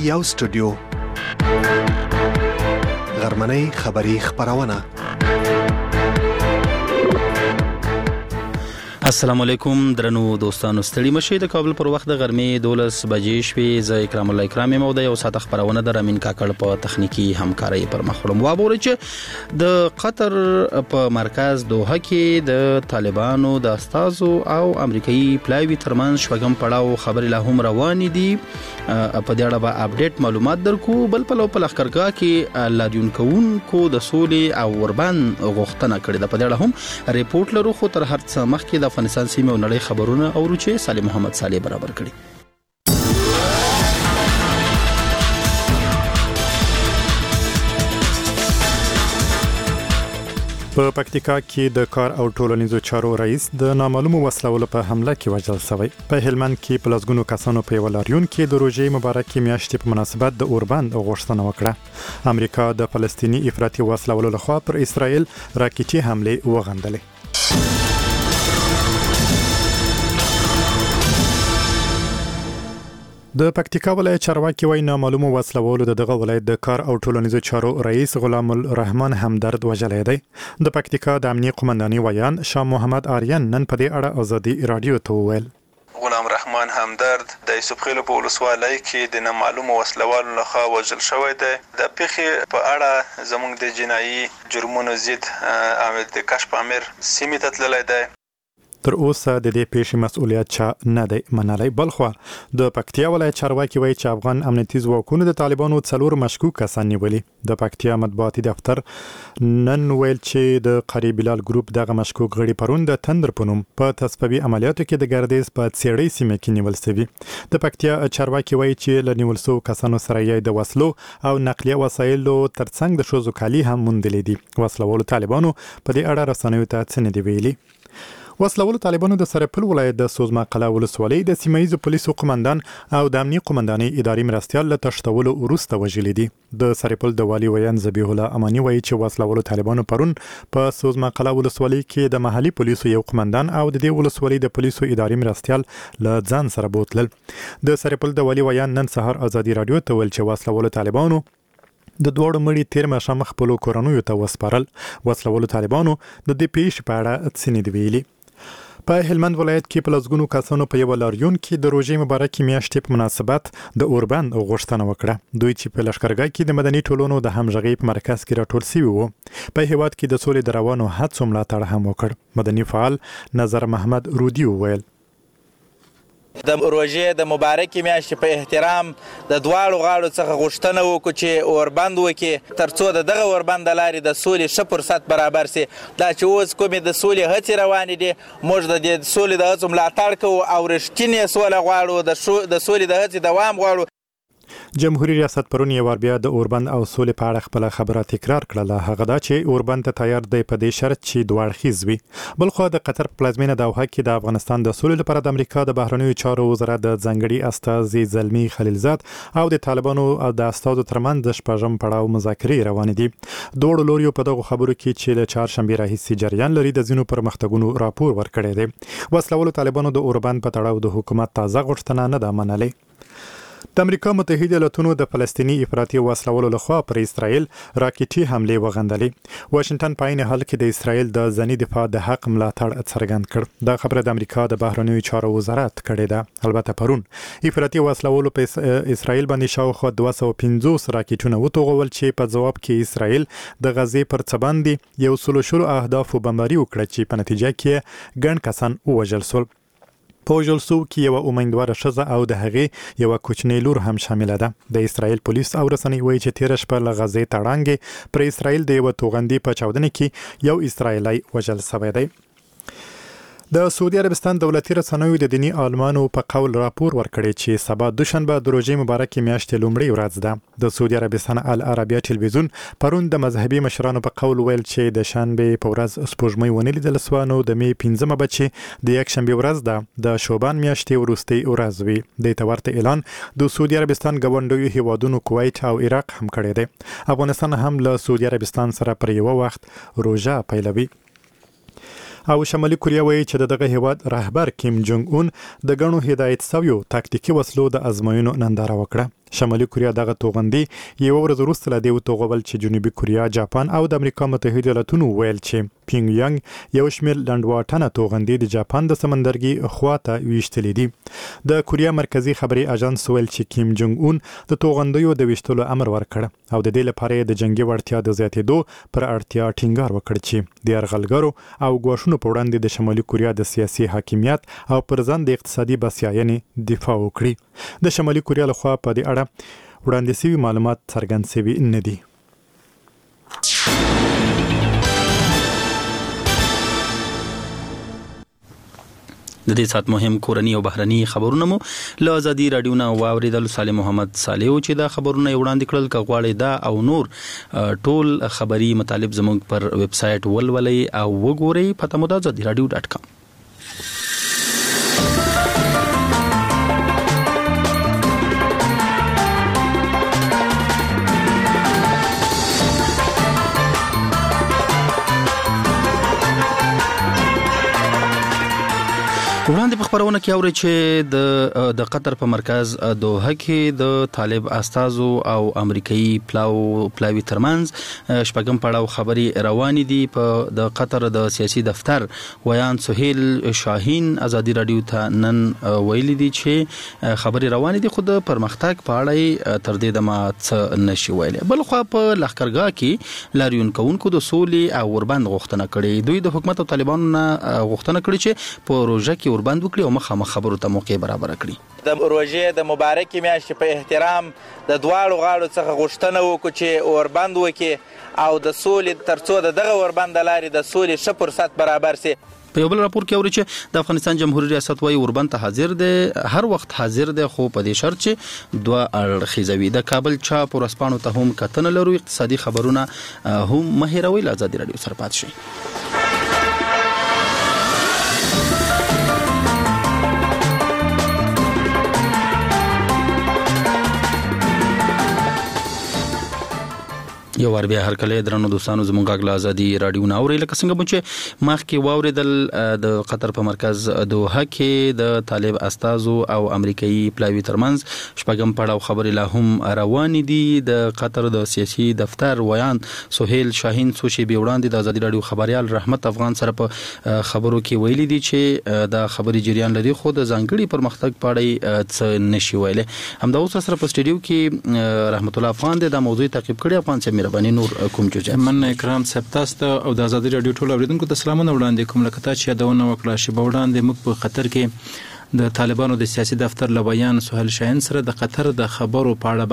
یو سټوډیو غرمنۍ خبری خبرونه. السلام علیکم درنو دوستانو، ستړي مشي. د کابل پر وخت د غرمې 12 بجې شوې. زه اکرام الله اکرامي مو د یو ساعت خبرونه د رامین کاکړ په تخنیکی همکاري پر مخ وړم. وابوري چې د قطر په مرکز دوحه کې د طالبانو د استازو او امریکایي پلاوی ترمن شوګم پړاو خبرې له هم روان دي. په دې اړه به اپډیټ معلومات درکو. بل په لخرګه کې لاریون کوونکو د سولې او اوربان غوښتنه کړې ده. په دې اړه هم ریپورت لرو، خو تر هر څه مخکې د افغانستان سیمه او نړۍ خبرونه او روچې صالح محمد صالح برابر کړي. په پکتیکا کې د کار او ټولنیزو چارو رئیس د نامعلومو وسلو په حمله کې وژل شوی. په هلمند کې په لسګونو کسانو په ولاریون کې د روژې مبارکي میاشتې په مناسبت د اوربند غوښتنه وکړه. امریکا د فلسطینی افراطي وسلو لخوا پر اسرائیل راکټي حمله وغندلې. د پکتیکا ولایت چارواکي وایي نامعلومو وسلوالو دغه ولایت د کار او ټولنیزو چارو رئیس غلام الرحمن همدرد وژلی دی. د پکتیکا د امنیه قومنداني ویان شاه محمد آریان نن په دې اړه ازادي رادیو ته وویل. غلام رحمان همدرد د یوسف خیل په ولسوالۍ کې د نامعلومو وسلوالو لخوا وژل شوی دی. د پیښې په اړه زموږ د جنایي جرمونو ضد د کشف امیر سیمې ته تللی دی. تر اوسه د دې پیښې مسؤلیت چا نه دی منلی. بلخوا د پکتیا ولایت چارواکي وایي چې افغان امنیتي ځواکونو د طالبانو 4 مشکوک کسان نیولي. د پکتیا مطبوعاتي دفتر نن ویل چې د قری بلال ګروپ دغه مشکوک غړي پرون د تندر په نوم په تصفیوي عملیاتو کې د ګردیز په څېړۍ سیمه کې نیول شوي. د پکتیا چارواکي وایي چې له نیول شوو کسانو سره یې د وسلو او نقلیه وسایلو ترڅنګ د ښځو کالي هم موندلې دي. وسلوالو طالبانو په دې اړه رسنیو ته څه نه دي ویلي. وسلوالو طالبانو د سرپل ولایت د سوزما قلا ولسوالۍ د سیمایي پولیسو قومندان او د امنیه قومندانۍ اداري مرستیال له تشتولو وروسته وژلي دي. د سرپل د والي ویان ذبیح الله امانی وایي چې وسلوالو طالبانو پرون په سوزما قلا ولسوالۍ کې د محلي پولیسو یو قومندان او د دې ولسوالۍ د پولیسو اداري مرستیال له ځان سره بوتلل. د سرپل د والي ویان نن سهار ازادي رادیو ته ویل چې وسلوالو طالبانو د دوړو مړي تیر ماښام خپل کورنیو ته وسپارل. وسلوالو طالبانو د دې پیښې په اړه څه نه دي ویلي. په هلمند ولایت کې په لسګونو کسانو په یو لاریون کې د روژې مبارکي میاشتې په مناسبت د اوربند غوښتنه وکړه. دوی چې په لښکرګاه کې د مدني ټولنو د همغږۍ په مرکز کې راټول شوي وو. په هیواد کې د سولې د روانو هڅو ملاتړ هم وکړ. مدني فعال نظر محمد رودي وویل د روژې د مبارکې میاشتې په احترام د دواړو غاړو څخه غوښتنه وکړو چې اوربند وکړي ترڅو د دغه اوربند د لارې د سولې ښه فرصت برابر سي. دا چې اوس کومې د سولې هڅې روانې دي، موږ د دې سولې د هڅو ملاتړ کوو او رښتینې سوله غواړو، د سولې د هڅې دوام غواړو. جمهوریت ریاست پرون یو بیا د اوربند او سولې په اړه خپل خبره تکرار کړله. هغه دا چې اوربند ته تیار دی په دې شرط چې دوه اړخیز وي. بلخو د قطر پلازمینه دوحه کې د افغانستان د سولې لپاره د امریکا د بهرنیو چارو وزارت د ځانګړي استازي زلمی خلیلزاد او د طالبانو او د استازو ترمنځ د شپږم پړاو مذاکرې روانې دي. دوړو لوريو په دغه خبرو کې چې له چهارشنبه راهیسې جریان لري د ځینو پرمختګونو راپور ورکړی دی. وسلوالو طالبانو د اوربند په تړاو د حکومت تازه غوښتنه نه ده منلې. د امریکا متحده ایالاتونو د فلسطینی افراطي وسلوالو لخوا پر اسرائیل راکټي حمله وغندلې. واشنگټن په عین حال کې د اسرائیل د ځنی دفاع د حق ملاتړ څرګند کړ. دا خبره د امریکا د بهرنیو چارو وزارت کړې ده. البته پرون افراطي وسلوالو په اسرائیل باندې شاوخوا 250 راکټونه وتوغول چې په ځواب کې اسرائیل د غزې پر څه باندې یو سلوشلو اهداف بمباري وکړه چې په نتیجه کې ګڼ کسان ووژل شول. په وژل شوو کې یوه امیندواره ښځه او د هغې یوه کوچنۍ لور هم شامله ده. د اسرائیل پولیس او رسنۍ وایي چې تېره شپه له غزې تړانګې پر اسرائیل د یوه توغندي په چاودنه کې یو اسرائیلی وژل شوی دی. د سعودي عربستان دولتي رسنیو د دینی عالمانو په قول راپور ورکړی چې سبا دوشنبه د روژې مبارکې میاشتې لومړۍ ورځ ده. د سعودي عربستان العربیه ټلویزیون پرون د مذهبي مشرانو په قول ویل چې د شنبه په ورځ سپوږمۍ ونه لیدل شوه، نو د می 15 بچي د یک شنبه ورځ ده د شوبان میاشتې وروستۍ ورځ وي. د تورته اعلان د سعودي عربستان ګاونډیو هیوادونو کویت او عراق هم کړی دی. افغانستان هم له سعودي عربستان سره پر یو وخت روژه پیلوي. او شمالي کوریا وایي چې دغه هیواد رهبر کیم جونګ اون د غنو هدایت سویو تاکتیکي وسلو د ازموینو ننداره وکړه. شمالي کوریا دغه توغندي یو ورځ وروسته له دې وتوغول چې جنوبي کوریا، جاپان او د امریکا متحده ایالاتونو ویل چې پینګ یانګ یو شمېر لنډواټنه توغندي د جاپان د سمندرګي خواته ویشتلې دي. د کوریا مرکزی خبري اژانس ویل چې کیم جونګ اون د توغندیو د ویشتلو امر ورکړ او د دې لپاره د جنگي وړتیا د زیاتېدو پر اړتیا ټینګار وکړ چې د یرغلګرو او ګواښونو په وړاندې د شمالي کوریا د سیاسي حاکمیت او پر ځان د اقتصادي بسیاینې دفاع وکړي. د شمالي کوریا لخوا په دې اړه وړاندې شوي معلومات څرګند شوي نه دي. د دې سات مهم کورنی او بهرني خبرونه مو له ازادي رادیو نه واوریدل. صالح محمد صالح چې دا خبرونه وړاندې کړل کغواړي دا او نور ټول خبري مطالب زموږ پر ویب سټ ولولئ او وګورئ پته مو د azadiradio.com. وړاندې په خبرونه کې اوري چې د قطر په مرکز دوحه کې د طالب استازو او امریکایي پلاوی ترمنځ شپږم پړاو خبري روانې دي. په د قطر د سیاسي دفتر ویان سهیل شاهین ازادي رادیو ته نن ویلي دي چې خبري روانې دي خو د پرمختګ په اړه تر دې دمه څه نشي ویلي. بل خو په لښکرګاه کې لاریون کوونکو د سولې او وربند غوښتنه کړې. دوی د حکومت او طالبانو غوښتنه کړې چې په پروژه کې وربند وکړي او مخامخ خبرو ته موقع برابر کړي. د روژې د مبارکې میاشتې په احترام د دواړو غاړو څخه غوښتنه وکړو چې اوربند وکړي او د سولې ترڅو دغه اوربند لارې د سولې ښه فرصت برابر سي. په یو بل راپور کې اوري چې د افغانستان جمهوریت ریاست وايي اوربند ته حاضر دی، هر وخت حاضر دی، خو په دې شرط چې دوه اړخیزوي. د کابل چاپ ورسپانو ته هم کتنه لرو. اقتصادي خبرونه هم مهیروي. ازادي رادیو سره پات شي. یو ور بیا هر کله درنو دوستانو زمونږ غږ ازادي رادیو نه اوري. لکه څنګه چې مخکې واوریدل د قطر په مرکز دوحه کې د طالب استازو او امریکایي پلاوی ترمنځ شپږم پړاو خبري لا هم روانې دي. د قطر د سیاسي دفتر ویان سهیل شاهین سوشي به وړاندې د ازادي رادیو خبريال رحمت افغان سره په خبرو کې ویلي دي چې دا خبري جریان لري خو د ځانګړي پرمختګ په اړه څه نشي ویلي. همدا اوس سره په سټډیو کې رحمت الله افغان د موضوع تعقیب کړي. افغان سمیر باندې نور کوم جوجه من اکرام سپتاست او د ازادي رادیو ټول اوریدونکو ته سلامونه وړاندې کوم. لکه تا چې یادونه وکړه چې وړاندې موږ په قطر کې د طالبانو د سیاسي دفتر لویان سهیل شاهین سره د قطر د خبرو په اړه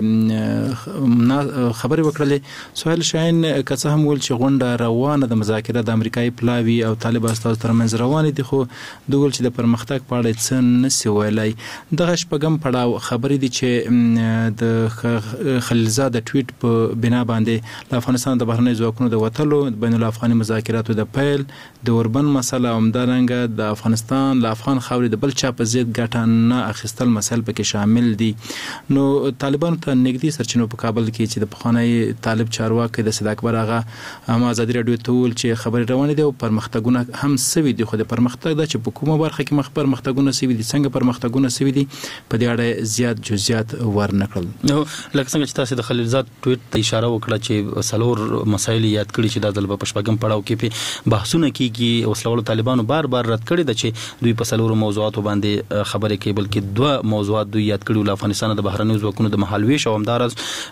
باندې خبري وکړلې. سهیل شاهین که څه هم ول چې غونډه روانه د مذاکره د امریکایي پلاوی او طالب استازو ترمنځ روانه دي خو دوی چې د پرمختګ په اړه څه نسی ویلای. دغه شپږم پړاو خبري دي چې د خلیلزاد ټویټ په بنا باندې د افغانستان د بهرنی ځواکونو د وټلو بین الافغاني مذاکراتو د پیل د اوربند مسله او همدارنګه د افغانستان له افغان خاورې د بل چا په ضد ګټه نه اخیستل مسایل پکې شامل دي. نو طالبانو ته نږدې سرچینو په کابل کې چې د پخوانی طالب چارواکي د صدق اکبر هغه هم ازادي رادیو ته ویل چې خبري روانې دي او پرمختګونه هم سوي دي. خو د پرمختګ د چې په کومه برخه کې پرمختګونه سوي دي څنګه پرمختګونه سوي دي په دې اړه زیات جزئیات ورنکړل. نو لکه څنګه چې تاسو د خلیلزاد ټویټ ته اشاره وکړه چې سلور مسایل یاد کړی چې د دلبه پښپګم پړاو کې په بحثونه کیږي. وسلوال طالبانو بار بار رد کړی د چې دوی په سلور موضوعات باندې خبرې کوي بلکې دوه موضوعات دوی یاد کړي. ول افغانستان د بهرنیو ځواکونو د مهالويش او همدارس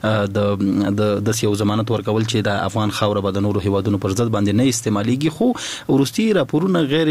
د یو ضمانت ورکول چې د افغان خاور به د نورو هیوادونو پر ضد باندې نه استعماليږي. خو ورستي راپورونه غیر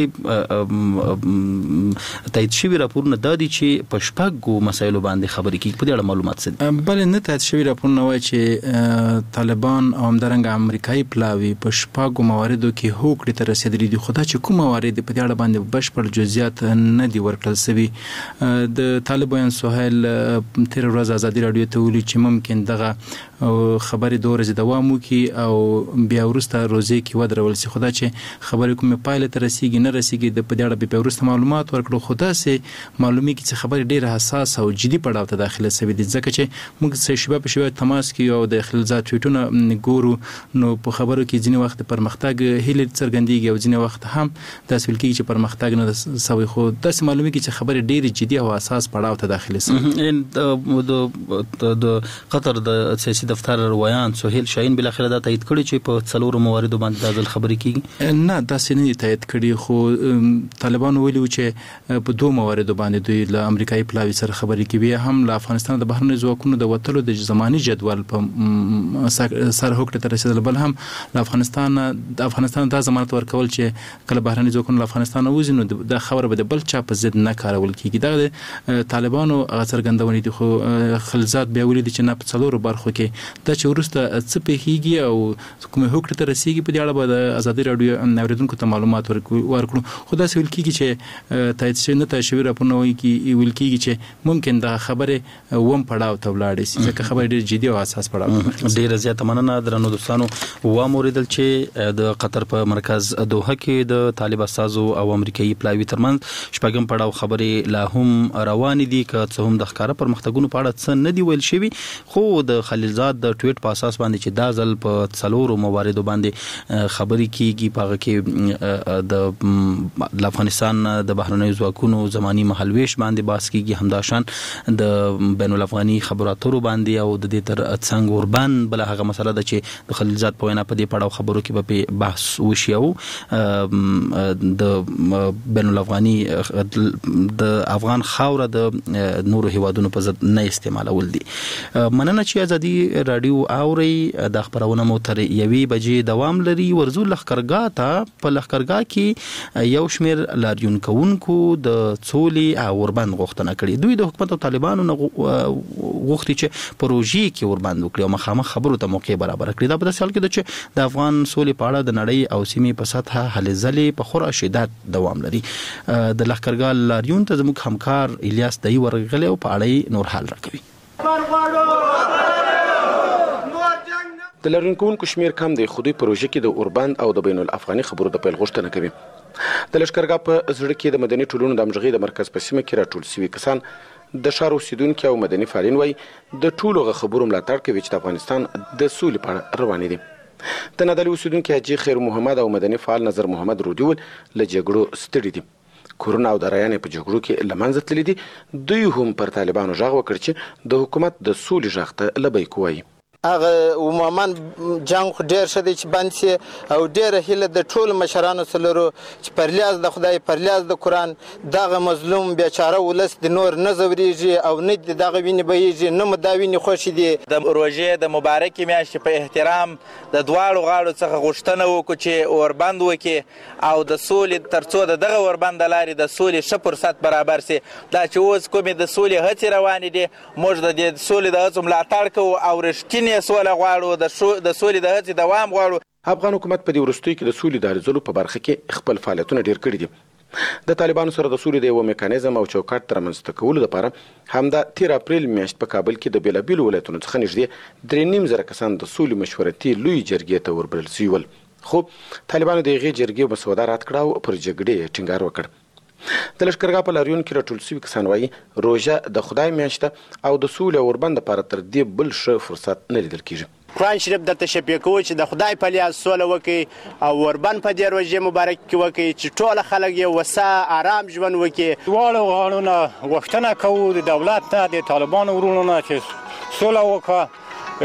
تایید شوی راپورونه د دې چې په شپږو مسایلو باندې خبرې کوي. په دې اړه معلومات څه بل نه تایید شوی راپورونه وایي چې طالبان او همدارنګه امریکایي پلاوی په شپږو مواردو کې هوکړې ته رسیدلي دي. خو دا چې کوم موارد په دې اړه باندې بشپړ جزئیات نه دي ورکړل شوی. د طالبان سهیل تیر ورځ ازادي رادیو ته ویلي چې ممکن دغه خبرې 2 ورځې دوام وکړي او بیا وروسته روزي کې ودرول شي. خدا چې خبرې کومه پایله ته رسیږي نه رسیږي د په دې اړه به وروسته معلومات ورکړو. خدا سه معلومي کې چې خبرې ډېره حساس او جدي پړاو ته داخله شوې دي ځکه چې موږ څه شیبه په شیبه تماس کې او د خلزات ټویټونه ګورو نو په خبرو کې ځینې وخت پرمختګ هیله څرګندېږي او ځینې وخت هم داسې ویل کېږي چې پرمختګ نه سوی خو داسې معلومي کې چې خبرې ډېرې جدي او حساس پړاو ته داخله شوې. د قطر د سیاسي دفتر روایان سهیل شاهین بل اخر دا تایید کړی چې په څلورو مواردو باندې د ځل خبرې کیږي. نه داسې نه تایید کړي خو طالبان ویلي چې په 2 مواردو باندې دوی له امریکایي پلاوي سره خبرې کوي هم له افغانستان د بهرنی ځواکونو د وټلو د زماني جدول په سر هوکړه ته رسیدل بل هم له افغانستان د ضمانت ورکول چې کله بهرنی ځواکونه له افغانستان وځي نو د خبره به د بل چا په ضد نه کارول کیږي. دا طالبانو څرګندونې دي خو خلزات بیا ولید چې نه په څلورو برخو کې دا چې ورسته څه پیږي او کومه هوکړه ته رسیږي په دې اړه به د ازادي رادیو اوریدونکو ته معلومات ورکړو. خو دا ویل کیږي چې تایید شوی نه تایید شوی راپورونه وایي کې ویل کیږي چې ممکن دا خبره ووم پړاو ته ولاړ شي ځکه خبره ډېر جدي او حساس پړاو. ډېر زیات مننه درنو دوستانو. واوریدل چې د قطر په مرکز دوحه کې د طالب استازو او امریکایي پلاوي ترمنځ شپږم پړاو خبرې لا هم روان دي که څه هم د ښکارا پرمختګونو په اړه څه نه دی ویل شوی خو د خلیلزاد د ټویټ په اساس باندې چې دا ځل په څلورو مواردو باندې خبرې کیږي په هغه کې د افغانستان د بهرنی ځواکونو زماني مهالويش باندې باس کیږي همداشان د بین الافغاني خبراتورو باندې او د دې تر څنګ اوربان بل هغه مسله ده چې د خلیلزاد په وینا په دې پړاو خبرو کې به بحث وشي او د بین الافغاني د افغان خاوره د نورو هیوادونو په ضد نه استعمالول دي. مننه چې ازادي رادیو اوري د خبرونه مو تر 1 بجې دوام لري. ورزو لخرګا ته په لخرګا کې یو شمیر لاریون کوونکو د څولي او وربند غوښتنه کړې. دوی د حکومت او طالبانو غوښتي چې پروژې کې وربند وکړي او مخامخ خبرو ته موقع برابر کړي. دا په داسې حال کې ده چې د افغان سولې په اړه د نړۍ او سیمې په سطحه هلې ځلې په خورا شدت دوام لري. د لخرګا لاریون ته زموږ همکار الیاس دای ورغلی او په اړه نور حال راکوي. د لاریون کوونکو شمیر کم دی خو دوی پروژې کې د اوربند او د بین الافغاني خبرو د پیل غوښتنه کوي. د لشکرګاه په زړه کې د مدني ټولنو د همغږۍ د مرکز په سیمه کې راټول شوي کسان د ښار اوسیدونکي او مدني فعالین وایي د ټولو خبرو ملاتړ کوي چې د افغانستان د سولې په اړه روانې دي. د نادعلي اوسیدونکي حاجي خیر محمد او مدني فعال نظر محمد رودي ول له جګړو ستړي دي. کورونه او د رایانې په جګړو کې لمنځه تللي دي. دوی هم پر طالبانو غږ وکړ چې د حکومت د سولې غږ ته لبیک ووایي. هغه عموما جنگ ډیر شدی چې بند سي او ډیره هله د ټول مشرانو سره چې پرلیاز د خدای پرلیاز د قران دغه مظلوم بیچاره ولس د نور نه زوريږي او نه دغه ویني بهيږي نه مداویني خوشي دي. د روزه د مبارکي میاشتې په احترام د دواړو غاړو څخه غوښتنه وکړو چې اوربند وکړي او د سولې ترڅو دغه اوربند لاري د سولې ښه فرصت برابر سي. دا چې اوس کومې د سولې هڅې روانې دي موږ د سولې د هڅو ملاتړ کوو او رښتینی سوله غواړو د سولې د هڅې دوام غواړو. افغان حکومت په دې وروستیو کې د سولې د ارزولو په برخه کې خپل فعالیتونه ډیر کړي دي. د طالبانو سره د سولې د یو میکانیزم او چوکاټ ترمنځته کولو لپاره همدا 13 اپریل میاشت په کابل کې د بیلابیلو ولایتونو څخه نږدې 3.5 کسان د سولې مشورتي لوی جرګې ته وربلل شوي ول خو طالبانو د هغې جرګې مسوده رد کړه او پر جګړې ټینګار وکړ. د لشکرګاه په لاریون کې راټول شوي کسان وایي روژه د خدای میاشته او د سولې او اوربند لپاره تر دې بل ښه فرصت نه لیدل کېږي. قرآن شریف درته شفیع کوي چې د خدای په لیاز سوله وکړي او اوربند په دې روژې مبارک کې وکړي چې ټول خلک یې وسه آرام ژوند وکړي. دواړو غاړو نه غوښتنه کوو د دولت نه د طالبانو وروڼو نه چې سوله وکړه.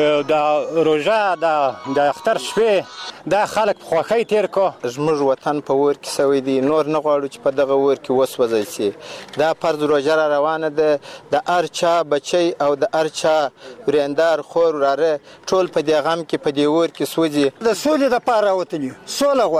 د روژه د اختر شپې دا خلک په خوښۍ تیر کو. زموږ وطن په اور کې سوی دی نور نه غواړو چې په دغه اور کې وسوځي سي. دا فرض روژه را روانه ده د هر چا بچی او د هر چا وریندار خور وراره ټول په دې غم کې په دې اور کې سوځي. د سولې لپاره وطني سوله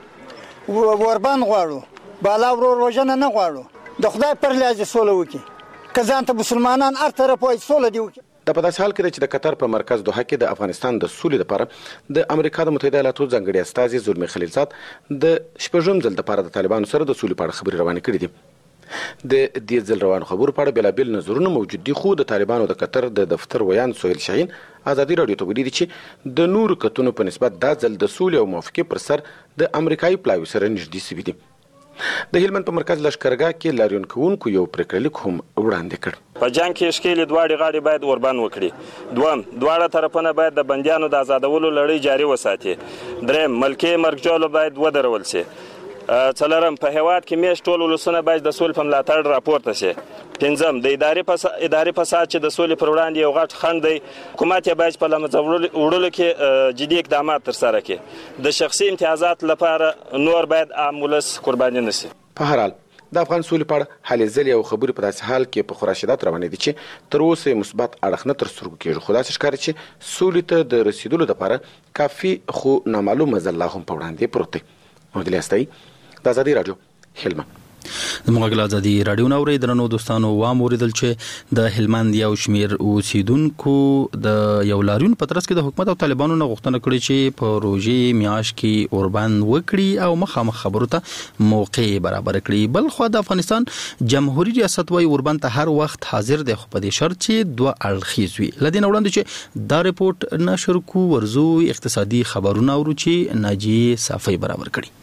غواړو اوربند غواړو بالا ورور وژنه نه غواړو. د خدای پر لیاز سوله وکړي که ځان ته مسلمانان هر طرف وایي سوله دی وکړي. دا په داسې حال کې ده چې د قطر په مرکز دوحه کې د افغانستان د سولې لپاره د امریکا د متحده ایالاتو ځانګړي استازي زلمي خلیلزاد د شپږم ځل لپاره د طالبانو سره د سولې په اړه خبرې روانې کړې دي. د دې ځل روان خبرو په اړه بېلابېل نظرونه موجود دي، خو د طالبانو د قطر د دفتر ویان سهیل شاهین ازادي راډیو ته ویلي چې د نورو کتونو په نسبت دا ځل د سولې او موافقې پر سر د امریکایي پلاوي سره نږدې سوي دي. د هلمند په مرکز لشکرګاه کې لاریون کوونکو یو پریکړه لیک هم وړاندې کړ. په جنګ کې ښکېلې دواړې غاړې باید اوربند وکړي. دوم، دواړه طرفونه باید د بندیانو د آزادولو لړۍ جاري وساتي. دریم، ملکي مرګجولو باید ودرول شي. څلورم، په هیواد کې میشت ټول ولسونه باید د سولې په ملاتړ راپورته شي. پنځم، د اداري فساد چې د سولې پر وړاندې یو غټ خنډ دی، حکومت یې باید په له منځه وړلو کې جدي اقدامات ترسره کړي. د شخصي امتیازات لپاره نور باید عام ولس قرباني نه شي. په هر حال د افغان سولې په اړه هلې ځلې او خبرې په داسې حال کې په خورا شدت روانې دي چې تر اوسه یې مثبت اړخ نه تر سترګو کېږي، خو داسې ښکاري چې سولې ته د رسېدلو دپاره کافي خو نامعلومه ځل لا هم په وړاندې پروت دی. محمد الیاس د ازادي راډیو هلمند. د مغل ازادي راډیو نو درنو دوستانو واموریدل چې د هلمند یو شمیر اوسیدونکو د یو لاریون په ترڅ کې د حکومت او طالبانو نه غوښتنه کړې چې په روژې میاشت کې اوربند وکړي او مخامخ خبرو ته موقع برابر کړي. بل خو د افغانستان جمهوریت ریاست وايي اوربند ته هر وخت حاضر دی، خو په دې شرط چې دوه اړخیز وي. لدین وړاندې چې دا ریپورت نشر کو ورزو اقتصادي خبرونه ورو چې ناجی صافي برابر کړي.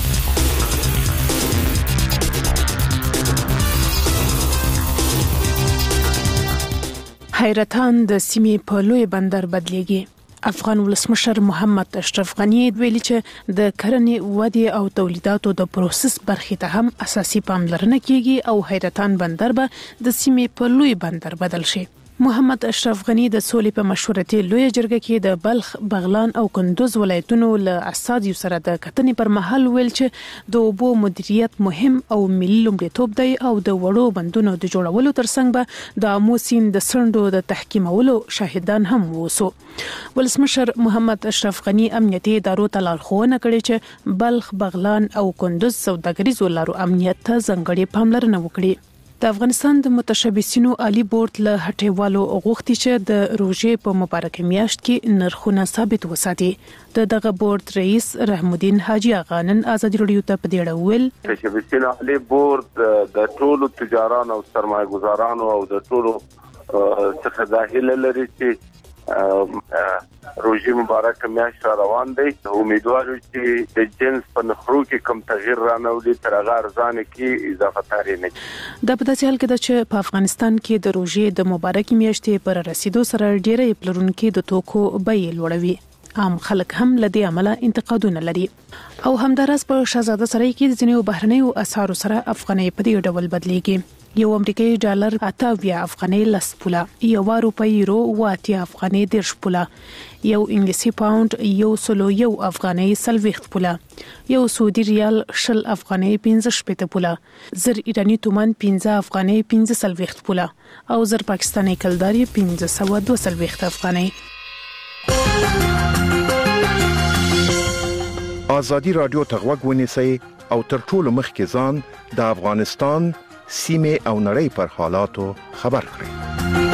حیرتان د سیمې په لوی بندر بدلیږي. افغان ولسمشر محمد اشرف غنی ویلي چې د کرنې ودې او تولیداتو د پروسس برخې ته هم اساسي پاملرنه کیږي او حیرتان بندر به د سیمې په لوی بندر بدل شي. محمد اشرف غنی د سولې په مشورتي لوی جرګه کې د بلخ، بغلان او کندوز ولایتونو له اساتذو سره د کتنې پر مهال ویل چې د اوبو مدیریت مهم او ملي لومړیتوب دی او د وړو بندونو د جوړولو ترڅنګ به د آمو سیند د سندو د تحکیمولو شاهدان هم ووسو. ولسمشر محمد اشرف غنی امنیتي ادارو ته لارښوونه کړې چې بلخ، بغلان او کندوز سوداګریزو لارو امنیت ته ځانګړې پاملرنه وکړي. د افغانستان د متشبثینو عالی بورډ له هټیوالو غوښتي چې د روژې په مبارکه میاشت کې نرخونه ثابت وساتي. دغه بورډ رئیس رحم الدین حاجی آغا نن ازادي راډیو ته په دې اړه ویل متشبثینو عالی بورډ د ټولو تجارانو او سرمایه‌ګزارانو او د ټولو څخه داخله لري چې روژې مبارکه میاشت روان دی. امیدوار یو چې د جنس په نخرو کې کوم تغییر رانولي تر هغه ارزانه کې اضافه تاری نه. د په داسې حال کې چې په افغانستان کې د روژې د مبارکې میاشتې پر رسیدو سره ډېری پلورونکي د توکو بیې لوړوي. عام خلک هم لدی عمله انتقادونه لري او همدارس په شاهزاده سرای کې د ځینو بهرنیو اسعارو سره افغانۍ په دې ډول بدلیږي. یو امریکایي ډالر 88 افغانۍ لس پوله، یو روپۍ یورو 80 افغانۍ 10 پوله، یو انګلیسي پاوند 101 افغانۍ 40 پوله، یو سعودي ریال 20 افغانۍ 15 پوله، زر ایرانی تومان 15 افغانۍ 15 پوله او زر پاکستاني کلداري 1522 افغانۍ. ازادي راډیو ته غوږ ونیسئ او تر ټولو مخکې ځان د افغانستان سیمه او نړۍ پر حالاتو خبر کړئ.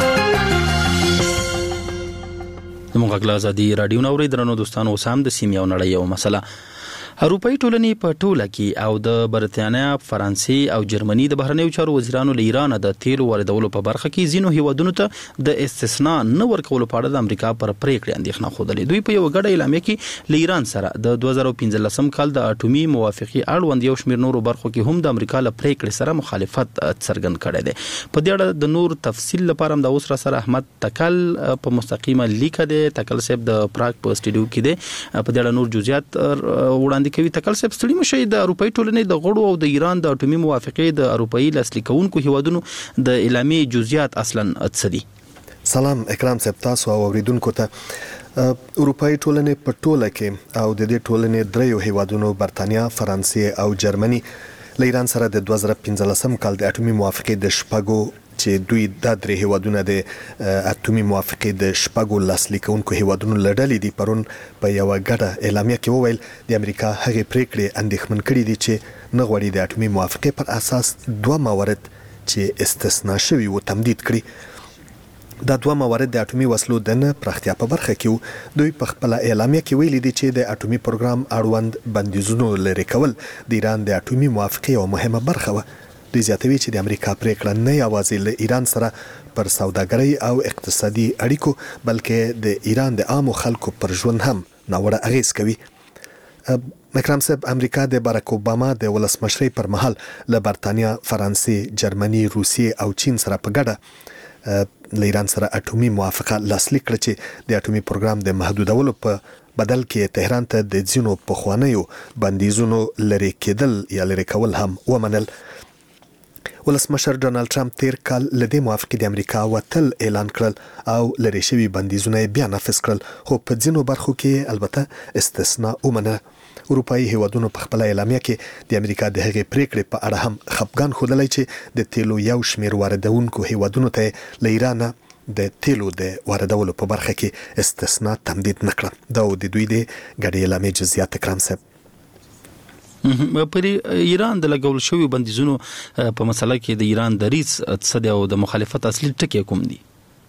د مغل ازادي راډیو نو درنو دوستانو سم د سیمه او نړۍ یو مسله اروپאי ټولنې په ټوله کې او د برتانیا، فرانسې او جرمني د بهرنیو چارو وزیرانو له ایران د تیلو واردولو په برخه کې ځینو هیوادونو ته د استثناء نه ورکولو په اړه د امریکا پر پریکړه اندېښنه خوده. دوی په یو غړ اعلامیه کې له ایران سره د 2015 کال د اټومي موافقه اړوند یو شمېر نورو برخو کې هم د امریکا له پریکړې سره مخالفت څرګند کړی دی. په دې اړه د نور تفصیل لپاره هم د اوس سره احمد تکل په مستقیمه لیک دی. تکل صاحب د پراګ په سټډیو کې دی. په دې اړه نور جزئیات وړاندې کوي. تکل صاحب ستړي مشه د اروپאי ټولنې د غړو او د ایران د اټومي موافقه د اروپאי لاسلیک کوونکو هیوادونو د اعلامیې جزئیات اصلا اتسدي. سلام اکرام صاحب، تاسو او اوریدونکو ته. اروپאי ټولنې په ټوله کې او د دې ټولنې دریو هیوادونو برتانیا، فرانسې او جرمني له ایران سره د 2015 کال د اټومي موافقه د شپږو چې دوی د درې هیوادونو د اټومي موافقه د شپږو لاسلیکونکو هیوادونو لړلې دي. پرون په یو غټه اعلامیه کې وویل د امریکا هغه پریکړې اندېښمن کړې دي چې نه غواړي د اټومي موافقه پر اساس دوه موارد چې استثناء شوي وو تمدید کړي. دا دوه موارد د اټومي وسلو د نه پراختیا په برخه کې دوی په خپل اعلامیه کې ویلي دي چې د اټومي پروګرام اړوند بندیزونو لري کول د ایران د اټومي موافقه یو مهمه برخه و. دوی زیاتوي چې د امریکا پریکړه نه یوازې له ایران سره پر سوداګرۍ او اقتصادي اړیکو بلکې د ایران د عامو خلکو پر ژوند هم ناوړه اغیز کوي. اکرام صاحب، امریکا د باراک اوباما د ولسمشرۍ پر مهال له برتانیا، فرانسې، جرمني، روسیې او چین سره په ګډه له ایران سره اټومي موافقه لاسلیک کړه چې د اټومي پروګرام د محدودولو په بدل کې تهران ته د ځینو پخوانیو بندیزونو لرې کېدل یا لرې کول هم ومنل. ولسمشر ډونالد ټرمپ تیر کال له دې موافقې د امریکا وتل اعلان کړل او لرې شوي بندیزونه بیا نافذ کړل، خو په ځینو برخو کې البته استثنا ومنله. اروپایي هیوادونو په خپل اعلامیه کې د امریکا د هغې پریکړې په اړه هم خفګان ښودلی چې د تیلو یو شمیر واردونکو هیوادونو ته له ایرانه د تیلو د واردولو په برخه کې استثنا تمدید نکړه. دا د دوی د ګډې اعلامیې جزئیات اکرام صاحب. پر ایران د لګول شوی بندیزونو په مسله کې د ایران دریځ څه دی او د مخالفت اصلي ټکي کوم دي؟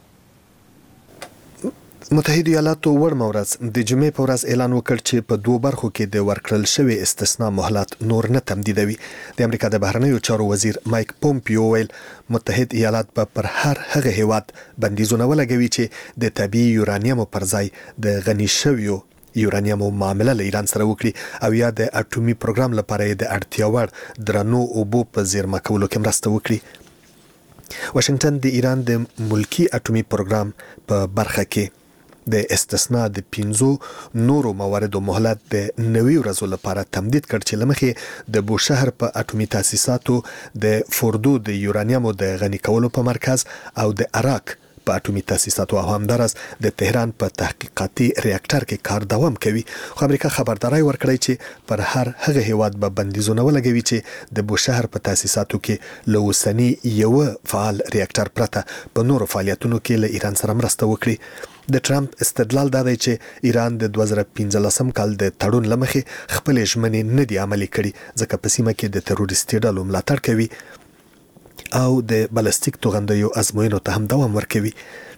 متحده ایالاتو وړمه ورځ د جمعې په ورځ اعلان وکړ چې په دوه برخو کې د ورکړل شوی استثنا مهلت نور نه تمدیدوي. د امریکا د بهرنیو چارو وزیر مایک پومپیو ویل متحد ایالات پر هر هغه هیواد بندیزونه ولګوي چې د طبيعي یورانیمو پر ځای د غني شویو یورانیمو معامله له ایران سره وکړي او یا د اټومي پروګرام لپاره د اړتیا وړ درنو اوبو په زیرمه کولو کې مرسته وکړي. واشنگټن د ایران د ملکی اټومي پروګرام په برخه کې د استثنا د 15 نورو مواردو مهلت د 90 ورځو لپاره تمدید کړ چې لمخې د بوشهر په اټومي تاسیساتو د فوردو د یورانیمو د غني کولو په مرکز او د عراق په اټومي تاسیساتو او همدارس د تهران په تحقیقاتي ریاکټر کې کار دوام کوي. خو امریکا خبرداري ورکړی چې پر هر هغه هیواد به بندیزونه ولګوي چې د بوشهر په تاسیساتو کې له اوسني یو فعال ریاکټر پرته په نورو فعالیتونو کې له ایران سره مرسته وکړي. د ټرمپ استدلال دا دی چې ایران د 2015 کال د تړون لمخې خپل ژمنې نه دي عملي کړي ځکه په سیمه کې د تروریستي ډلو ملاتړ کوي او د بالستیک توغندیو ازموینو ته هم دوام ورکوي.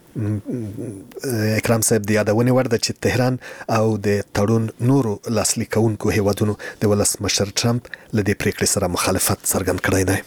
اکرام صاحب، د یادونې وړ ده چې تهران او د تړون نورو لاسلیکونکو هیوادونو د ولسمشر ټرمپ له دې پریکړې سره مخالفت څرګند کړی دی.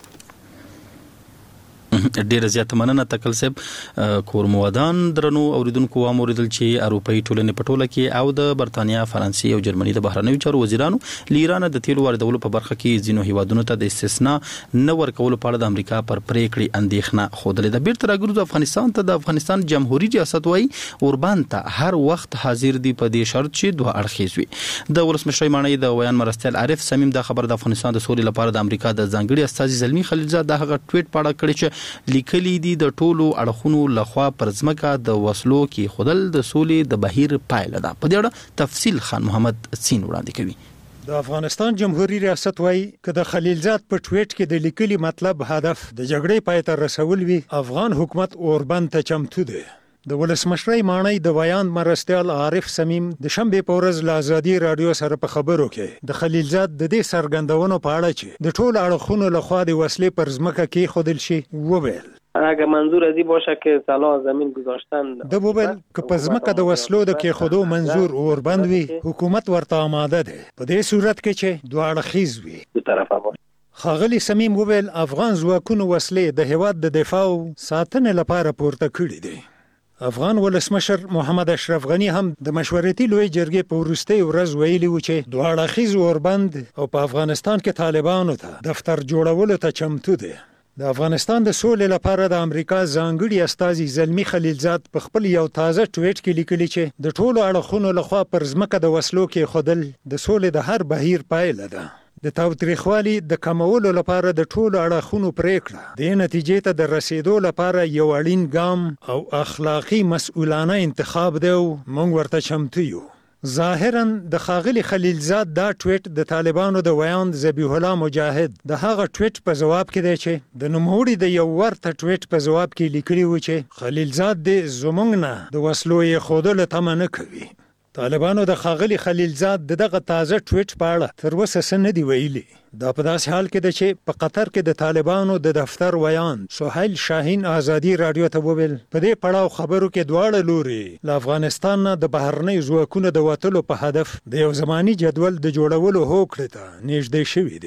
ډیره زیاته مننه تکل صاحب. کورموادان درنو اوریدونکو اموریدل چې اروپאי ټولنې په ټوله کې او د برتانیا، فرانسې او جرمني د بهرنیو چارو وزیرانو لیرانه د تیلو واردولو په برخه کې ځینو هیوادونو ته د استثنا نه ورکولو په اړه د امریکا پر پریکړې اندېښنه خوده ده. بیرته راګرځو افغانستان ته. د افغانستان جمهوریت ریاست وايي اوربان ته هر وخت حاضر دی په دې شرط چې دوه اړخیز وي. د ولسمشر معنی د ویان مرستیال عارف صمیم د خبر د افغانستان د سولې لپاره د امریکا د ځانګړي استازي زلمی خلیلزاد د هغه ټویټ پاړه کړی چې لیکلي دي د ټولو اړخونو لخوا پر ځمکه د وسلو کې خودل د سولې د بهیر پایله ده. په دې اړه تفصیل خان محمد سین وړاندې کوي. د افغانستان جمهوریت ریاست وايي چې د خلیلزاد په ټویټ کې د لیکلي مطلب هدف د جګړې پای ته رسول وي، افغان حکومت اوربند ته چمتو دی. د ولسمشرۍ معنی د ویان مرستیال عارف صمیم د شنبه په ورځ له ازادي رادیو سره په خبرو کې د خلیلزاد د دې سرګندونو په اړه چې د ټولو اړخونو لخوا د وسلې پر ځمکه کې خودل شي وویل. اگه منظور ازی باشه که صلاح زمین گذاشتن د وویل که په ځمکه د وسلو د کې خودو منظور اوربند وي، حکومت ورته آماده ده په دې صورت کې چې دوه اړخیز وي. دو طرفه باشه. ښاغلي صمیم وویل افغان ځواکونو وسلې د هیواد د دفاع او ساتنې لپاره پورته کړي دي. افغان ولسمشر محمد اشرف غنی هم د مشورتي لوی جرګې په وروستۍ ورځ ویلي و چې دوه اړخیز اوربند او په افغانستان کې طالبانو ته دفتر جوړولو ته چمتو دي. د افغانستان د سولې لپاره د امریکا ځانګړي استازي زلمی خلیلزاد په خپل یو تازه ټویټ کې لیکلي چې د ټولو اړخونو لخوا پر ځمکه د وسلو کې خودل د سولې د هر بهیر پایله ده. د تاوتریخوالي د کمولو لپاره د ټولو اړخونو پریکړه د نتیجې ته د رسیدو لپاره یو اړین ګام او اخلاقی مسؤلانه انتخاب دی او موږ ورته چمتو یو. ظاهرا د ښاغلي خلیلزاد دا ټویټ د طالبانو د ویاند ذبیح الله مجاهد د هغه ټویټ په جواب کې دی چې د نوموړي د یو ورته ټویټ په جواب کې لیکلي و چې خلیلزاد د زمونږ نه د وسلو یې ښودلو تمه نه کوي. طالبانو د ښاغلي خلیلزاد دغه تازه ټویټ په اړه تر اوسه څه نه دی ویلي. دا په داسې حال کې ده چې په قطر کې د طالبانو د دفتر ویان سهیل شاهین ازادي رادیو ته وویل په دې پړاو خبرو کې دواړه لوري له افغانستان نه د بهرنۍ ځواکونو د وتلو په هدف د یو زماني جدول د جوړولو هوکړې ته نږدې شوي دي.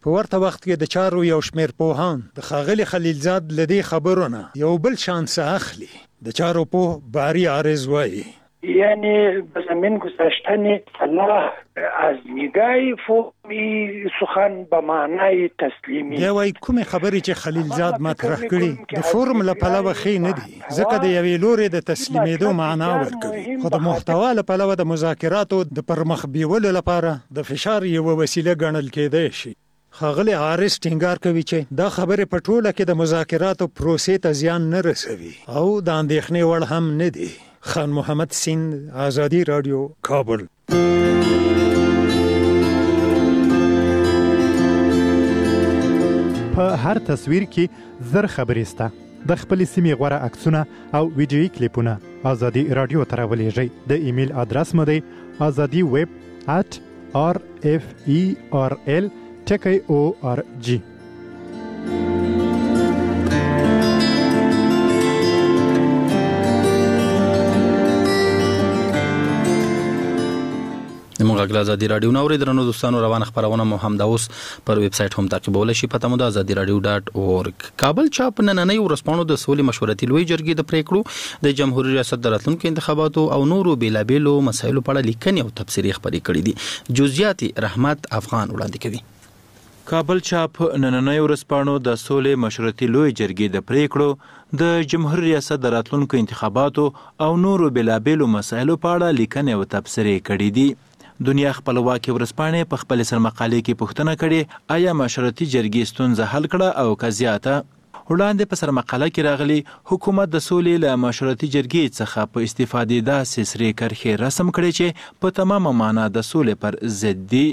په ورته وخت کې د چارو یو شمېر پوهان د ښاغلي خلیلزاد له دې خبرو نه یو بل شان څه اخلي. د چارو پوه باری عارض وایي یعنی به زمین گذاشتن صلاح از نگاه فهمی سخن به معنای تسلیمی. دی وایي کومې خبرې چې خلیلزاد مطرح کړي د فورم له پلوه ښې نه دي ځکه د یوې لورې د تسلیمېدو معنا ورکوي، خو د محتوا له پلوه د مذاکراتو د پرمخ بیولو لپاره د فشار یوه وسیله ګڼل کېدای شي. ښاغلی عارض ټینګار کوي چې دا خبرې په ټوله کې د مذاکراتو پروسې ته زیان نه رسوي او د اندېښنې وړ هم نه دي. خان محمد سیند، آزادی رادیو، کابل. په هر تصویر کې زر خبرې سته. د خپل سیمې غوره عکسونه او ویډیویي کلیپونه آزادی رادیو ته راولېږئ. د ایمیل ادرس مو دی azadi@rferl.org. موږ غږ آزادي رادیو نو درنو دوستانو روانه خبرونه مو هم د اوس پر ویب سټ هم تعقیبول شي. پته مو د azadi.radio.org. کابل چاپ نننۍ ورسپانو د سولې مشورتي لوی جرګې د پریکړو د جمهوریت ریاست د راتلونکو انتخاباتو او نورو بیلابېلو مسایلو په اړه لیکنې او تبصرې خبرې کړې دي. جزئیات رحمت افغان وړاندې کوي. کابل چاپ نننۍ ورسپانو د سولې مشورتي لوی جرګې د پریکړو د جمهوریت ریاست د راتلونکو انتخاباتو او نورو بیلابېلو مسایلو په اړه لیکنې او تبصرې کړې دي. دنیا خپلواکي ورسپانې په خپل سرمقالې کې پوښتنه کړې آیا مشورتي جرګې ستونزه حل کړه او که زیاته. وړاندې په سرمقاله کې راغلي حکومت د سولې له مشورتي جرګې څخه په استفادې داسې سرې کرښې رسم کړې چې په تمامه معنا د سولې پر ضد دي.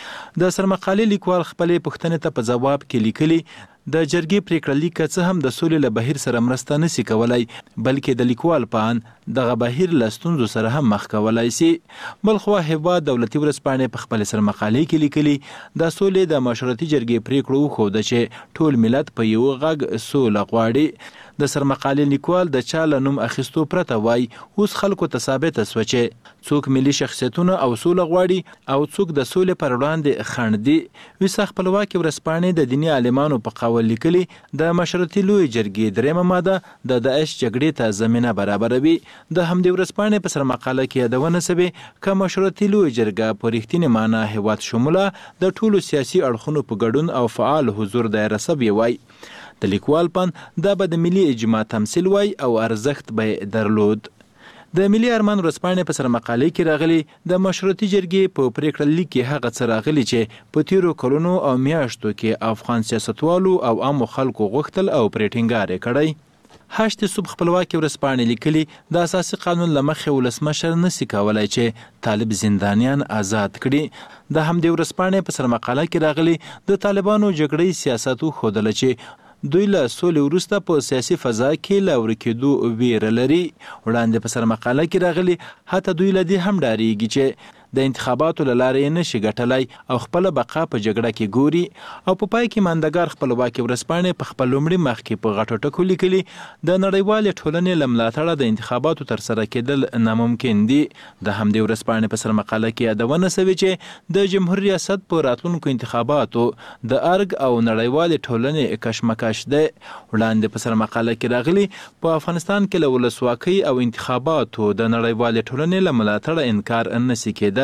د سرمقالې لیکوال خپلې پوښتنې ته په ځواب کې لیکلي د جرګې پریکړه لیک څه هم د سولې له بهیر سره مرسته نشي کولای بلکې د لیکوال په ان دغه بهیر له ستونزو سره هم مخ کولای شي. بلخوا هیواد دولتي ورسپانې په خپل سرمقالې کې لیکلي د سولې د مشورتي جرګې پریکړه وښوده چې ټول ملت په یو غږ سوله غواړي. د سرمقالې لیکوال د چا له نوم اخیستو پرته وای اوس خلکو ته ثابته شوه چې څوک ملي شخصیتونه او سوله غواړي او څوک د سولې پر وړاندې خنډ دي. ویسا خپلواکي ورسپانې د دیني عالمانو په قول لیکلي د مشورتي لوی جرګې درېمه ماده د داعش جګړې ته زمینه برابروي. د همدې ورسپانې په سرمقاله کې یادونه شوې که مشورتي لوی جرګه په رښتینې معنا هیواد شموله د ټولو سیاسي اړخونو په ګډون او فعال حضور دایره شوې وای. د لیکوال پن دا به د ملي اجماع تمثیل وای او ارزښت به درلود. د ملي ارمان ورسپانې په سرمقالې کې راغلي د مشروطي جرګې په پریکړه لیک کې هغه څه راغلي چې په تیرو کلونو او میاشتو کې افغان سیاستوالو او عامو خلکو غوښتل او پرې ټینګار کړی. هشت صبح خپلواکي ورسپانې لیکلي د اساسي قانون له مخې ولسمشر نشي کولای چې طالب زندانیان آزاد کړي. د همدې ورسپانې په سرمقاله کې راغلي د طالبانو جګړې سیاست خوده چې دوی له سولې وروسته په سیاسي فضا کې له ورکېدو ویره لري. وړاندې په سرمقاله کې راغلي حتی دوی له دې هم ډارېږي چې د انتخاباتو له لارې نشي ګټلی او خپله بقا په جګړه کې ګوري. او په پای کې ماندګار خپلواکي ورسپانې په خپل لومړي مخ کې په غټو ټکو لیکلي د نړیوالې ټولنې له ملاتړه د انتخاباتو ترسره کېدل ناممکن دي. د همدې ورسپانې په سرمقاله کې یادونه شوې چې د جمهوریت ریاست په راتلونکو انتخاباتو د ارګ او نړیوالې ټولنې کشمکش دی. وړاندې په سرمقاله کې راغلي په افغانستان کې له ولسواکۍ او انتخاباتو د نړیوالې ټولنې له ملاتړه انکار نشي کېدای.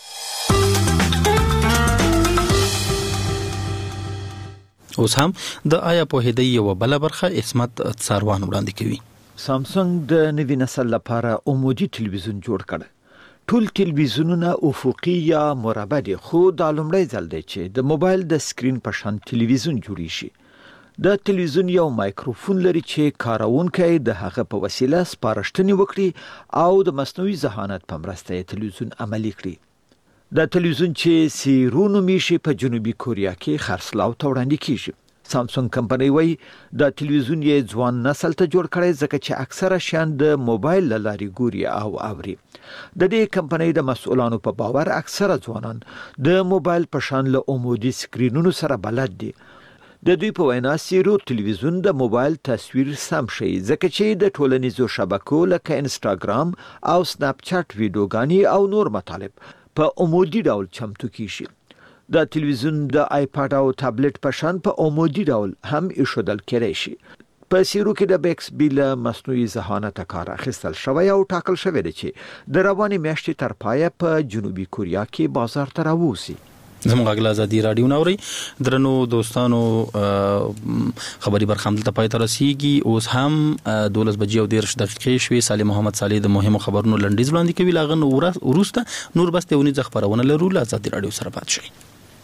اوس هم د آیا پوهېدی یوه بله برخه عصمت څاروان وړاندې کوي. سامسونګ د نوي نسل لپاره عمودي تلویزیون جوړ کړ. ټول تلویزیونونه افقي یا مربع دي خو دا لومړی ځل دی چې د موبایل د سکرین په شان تلویزیون جوړی شي. د تلویزیون یو مایکروفون لري چې کارونکي د هغه په وسیله سپارښتنې وکړي او د مصنوعي ذهانت په مرسته یې تلویزیون عملي کړي. د تلویزیون چې سیرونو میشي په جنوبي کوریا کې خرڅلاو ته وړاندې کیږي. سامسونګ کمپنۍ وایي د تلویزیون یې ځوان نسل ته جوړ کړی ځکه چې اکثره شیان د موبایل له لارې ګوري او اوري. د دې کمپنۍ د مسؤلانو په باور اکثره ځوانان د موبایل په شان له عمودي سکرینونو سره بلد دي. د دوی په وینا سیرو تلویزیون د موبایل تصویر سم شي ځکه چې د ټولنیزو شبکو لکه انستاګرام او سناپ چات ویډیوګانې او نور مطالب په عمودي ډول چمتو کیږي. د تلویزیون د آیپاد او ټابلیټ په شان په عمودي ډول هم ایښودل کېدای شي. په سیرو کې د بیکسبي له مصنوعي ذهانت کار اخیستل شوی او ټاکل شوی دی چې د روانې میاشتې تر پایه په جنوبي کوریا کې بازار ته راووځي. زموږ غلا ازادي رادیو نوري درنو دوستانو خبري برخه دلته پای ته رسیږي. اوس هم 12 بجې او 10 دقیقې شوي. سالم محمد صالح د مهمو خبرونو لنډیز وړاندې کوي. لاغه ورسته نور بس ته ونی خبرونه لرو. ازادي رادیو سره پات شي.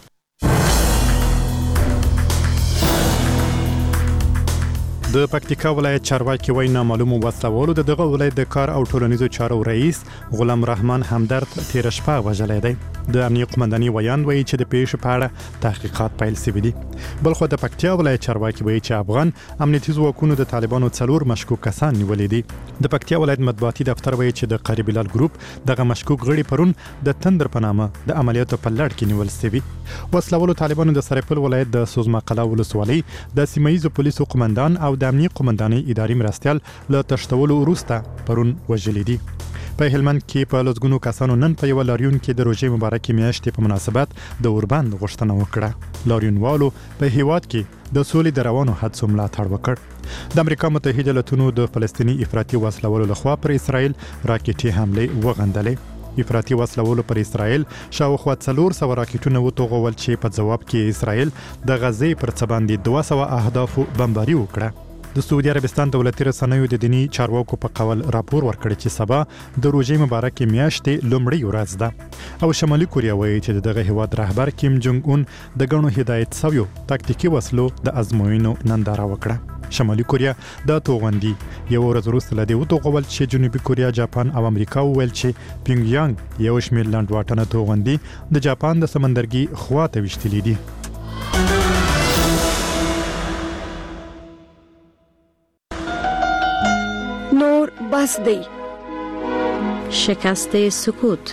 د پکتیکا ولایت چارواکي وایي نامعلومو وسلوالو دغه ولایت د کار او ټولنیزو چارو رئیس غلام رحمان همدرد تیر شپه وژلی دی. د امنیه قومنداني ویان وایي چې د پیښې په اړه تحقیقات پیل شوي دي. بلخو د پکتیا ولایت چارواکي وایي چې افغان امنیتي ځواکونو د طالبانو 4 مشکوک کسان نیولې دي. د پکتیا ولایت مطبوعاتي دفتر وایي چې د قاری بلال ګروپ دغه مشکوک غړي پرون د تندر په نامه د عملیاتو په لړ کې نیول شوي. وسلوالو طالبانو د سرپل ولایت د سوزما قلا ولسوالۍ د سیمایي پولیسو قومندان او د امنیه قومنداني اداري مرستيال له تشتولو وروسته پرون وژلي دي. په هلمند کې په لږونو کسانو نن په یو لاریون کې د روژې مبارکې میاشتې په مناسبت د اوربند غوښتنه وکړه. لاریونوالو په هیواد کې د سولې د روانو حادثو ملاتړ وکړ. د امریکا متحده ایالاتونو د فلسطینی افراطي وسلوالو لخوا پر اسرائیل راکټي حمله وغندلې. افراطي وسلوالو پر اسرائیل شاوخوا 400 راکټونه وتوغول چې په جواب کې اسرائیل د غزې پر څه باندې 200 اهدافو بمباري وکړه. د سعودي عربستان دولتي رسنیو د دینی چارواکو په قول راپور ورکړی چې سبا د روژې مبارکې میاشتې لومړۍ ورځ ده او شمالي کوریا وایي چې دغه هیواد رهبر کیم جونګ اون د غنو هدایت شویو تاکتیکي وسلو د ازموینو ننداره وکړه. شمالي کوریا د توغندي یو ورځ وروسته له دې وتوغول چې جنوبي کوریا، جاپان او امریکا وویل چې پینګیانګ یو شمېر لنډواټنه توغندي د جاپان د سمندرګي خواته وشتلې دي. نور بس دی. شکست سکوت.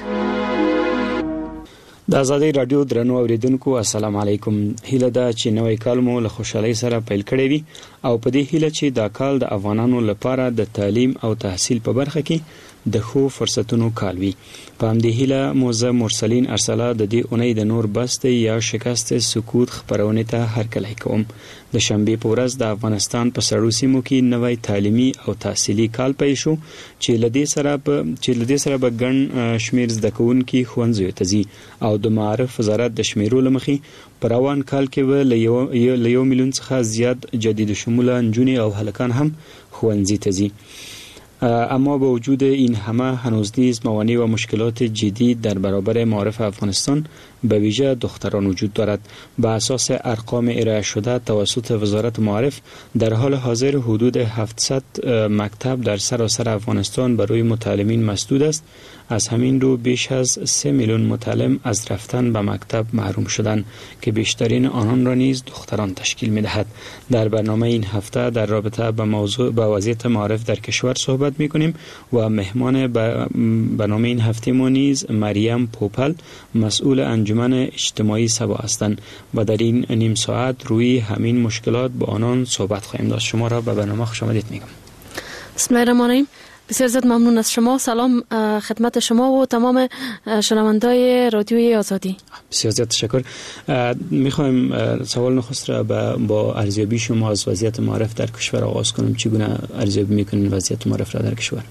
د ازادي رادیو درنو اوریدونکو السلام علیکم. هیله ده چې نوې کال مو له خوشحالۍ سره پیل کړی وي او په دې هیله چې دا کال د افغانانو لپاره د تعلیم او تحصیل په برخه کې د خو فرصتونو کال وي. په همدې هیله موزه مرسلین ارسله د دې اونۍ د نور بست یا شکست سکوت خبرونه ته هرکلی کوم. د شنبه په ورځ د افغانستان په سړو سیمو کې نوې تعلیمي او تحصیلي کال پیل شو چې لدې سره به ګڼ شمیر زده کوونکي ښوونځیو ته ځي او د معارف وزارت د شمیرو لمخې په روان کال کې به له 1 میلیون څخه زیات جدید شموله نجونې او هلکان هم ښوونځي ته ځي. اما با وجود این همه هنوز نیز موانع و مشکلات جدی در برابر معارف افغانستان به ویژه دختران وجود دارد. به اساس ارقام ارائه شده توسط وزارت معارف در حال حاضر حدود 700 مکتب در سراسر افغانستان برای متعلمین مسدود است. از همین رو بیش از 3 میلیون متعلم از رفتن به مکتب محروم شدند که بیشترین آنان را نیز دختران تشکیل می‌دهد. در برنامه این هفته در رابطه با وضعیت معارف در کشور صحبت می‌کنیم و مهمان برنامه این هفته ما نیز مریم پوپل مسئول انجمن اجتماعی سبا هستند و در این نیم ساعت روی همین مشکلات با آنان صحبت خواهیم داشت. شما را به برنامه خوش آمدید میگم. بسم الله الرحمن الرحیم. بسیار زیاد ممنون از شما. سلام خدمت شما و تمام شنوندای رادیوی آزادی. بسیار زیاد تشکر. میخوایم سوال نخست را با ارزیابی شما از وضعیت معارف در کشور آغاز کنیم. چگونه ارزیابی میکنین وضعیت معارف را در کشور؟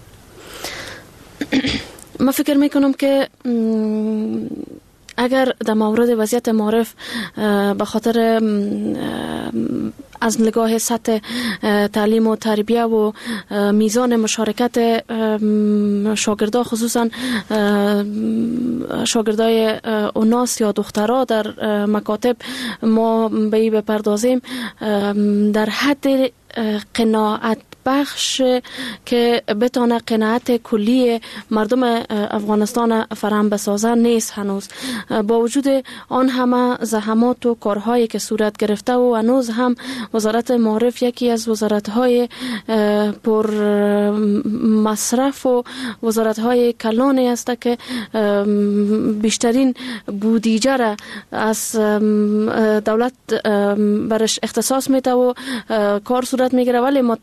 من فکر میکنم که اگر در مورد وضعیت معارف به خاطر از نگاه سطح تعلیم و تربیه و میزان مشارکت شاگردان خصوصا شاگردای اوناس یا دخترها در مکاتب ما به این بپردازیم در حد قناعت بخش که بتونه قناعت کلی مردم افغانستان فراهم بسازه نیست هنوز. با وجود آن همه زحمات و کارهایی که صورت گرفته و هنوز هم وزارت معارف یکی از وزارت‌های پر مصرف و وزارت‌های کلانی است که بیشترین بودجه را از دولت برش اختصاص میده و کار صورت میگیره، ولی متاسفانه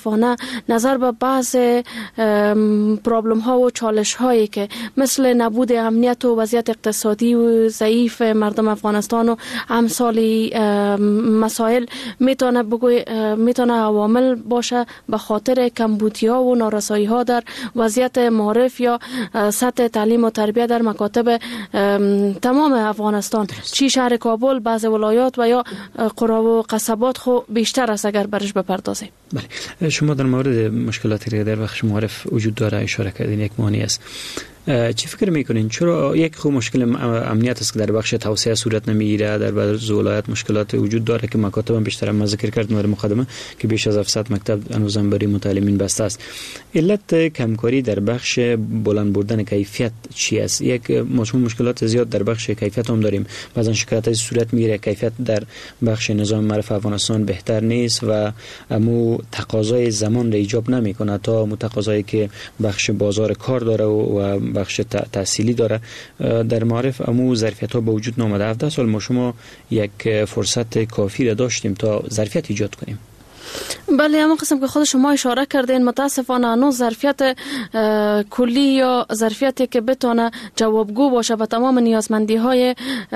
متاسفانه نظر به بعض پرابلم ها و چالش هایی که مثل نبود امنیت و وضعیت اقتصادی و ضعیف مردم افغانستان و امثال مسائل میتونه عوامل باشه به خاطر کمبودی‌ها و نارسایی‌ها در وضعیت معارف یا سطح تعلیم و تربیت در مکاتب تمام افغانستان، چی شهر کابل، بعض ولایات و یا قرا و قصبات خو بیشتر است اگر برش بپردازیم. بله، شما در مورد مشکلاتی که در بخش معارف وجود داره اشاره کردین، یک مانع است. چی فکر میکنین چرا یک خو مشکل امنیت است که در بخش توسعه صورت نمیگیره؟ در بعض ولایات مشکلات وجود داره که مکاتب هم بیشتر ما ذکر کردیم در مقدمه که بیش از 700 مکتب هنوزم برای متعلمین بسته است. علت کمکاری در بخش بلند بردن کیفیت چی است؟ یک مشکلات زیاد در بخش کیفیت هم داریم، بعضا شکایت صورت میگیره کیفیت در بخش نظام معرف افغانستان بهتر نیست و امو تقاضای زمان را ایجاب نمیکنه تا متقاضایی که بخش بازار کار داره و بخش تحصیلی داره در معرف امو ظرفیت ها به وجود نامده. 17 سال ما شما یک فرصت کافی را داشتیم تا ظرفیت ایجاد کنیم. بله، همون قسم که خود شما اشاره کردین متاسفانه هنوز ظرفیت کلی یا ظرفیتی که بتونه جوابگو باشه به تمام نیازمندی های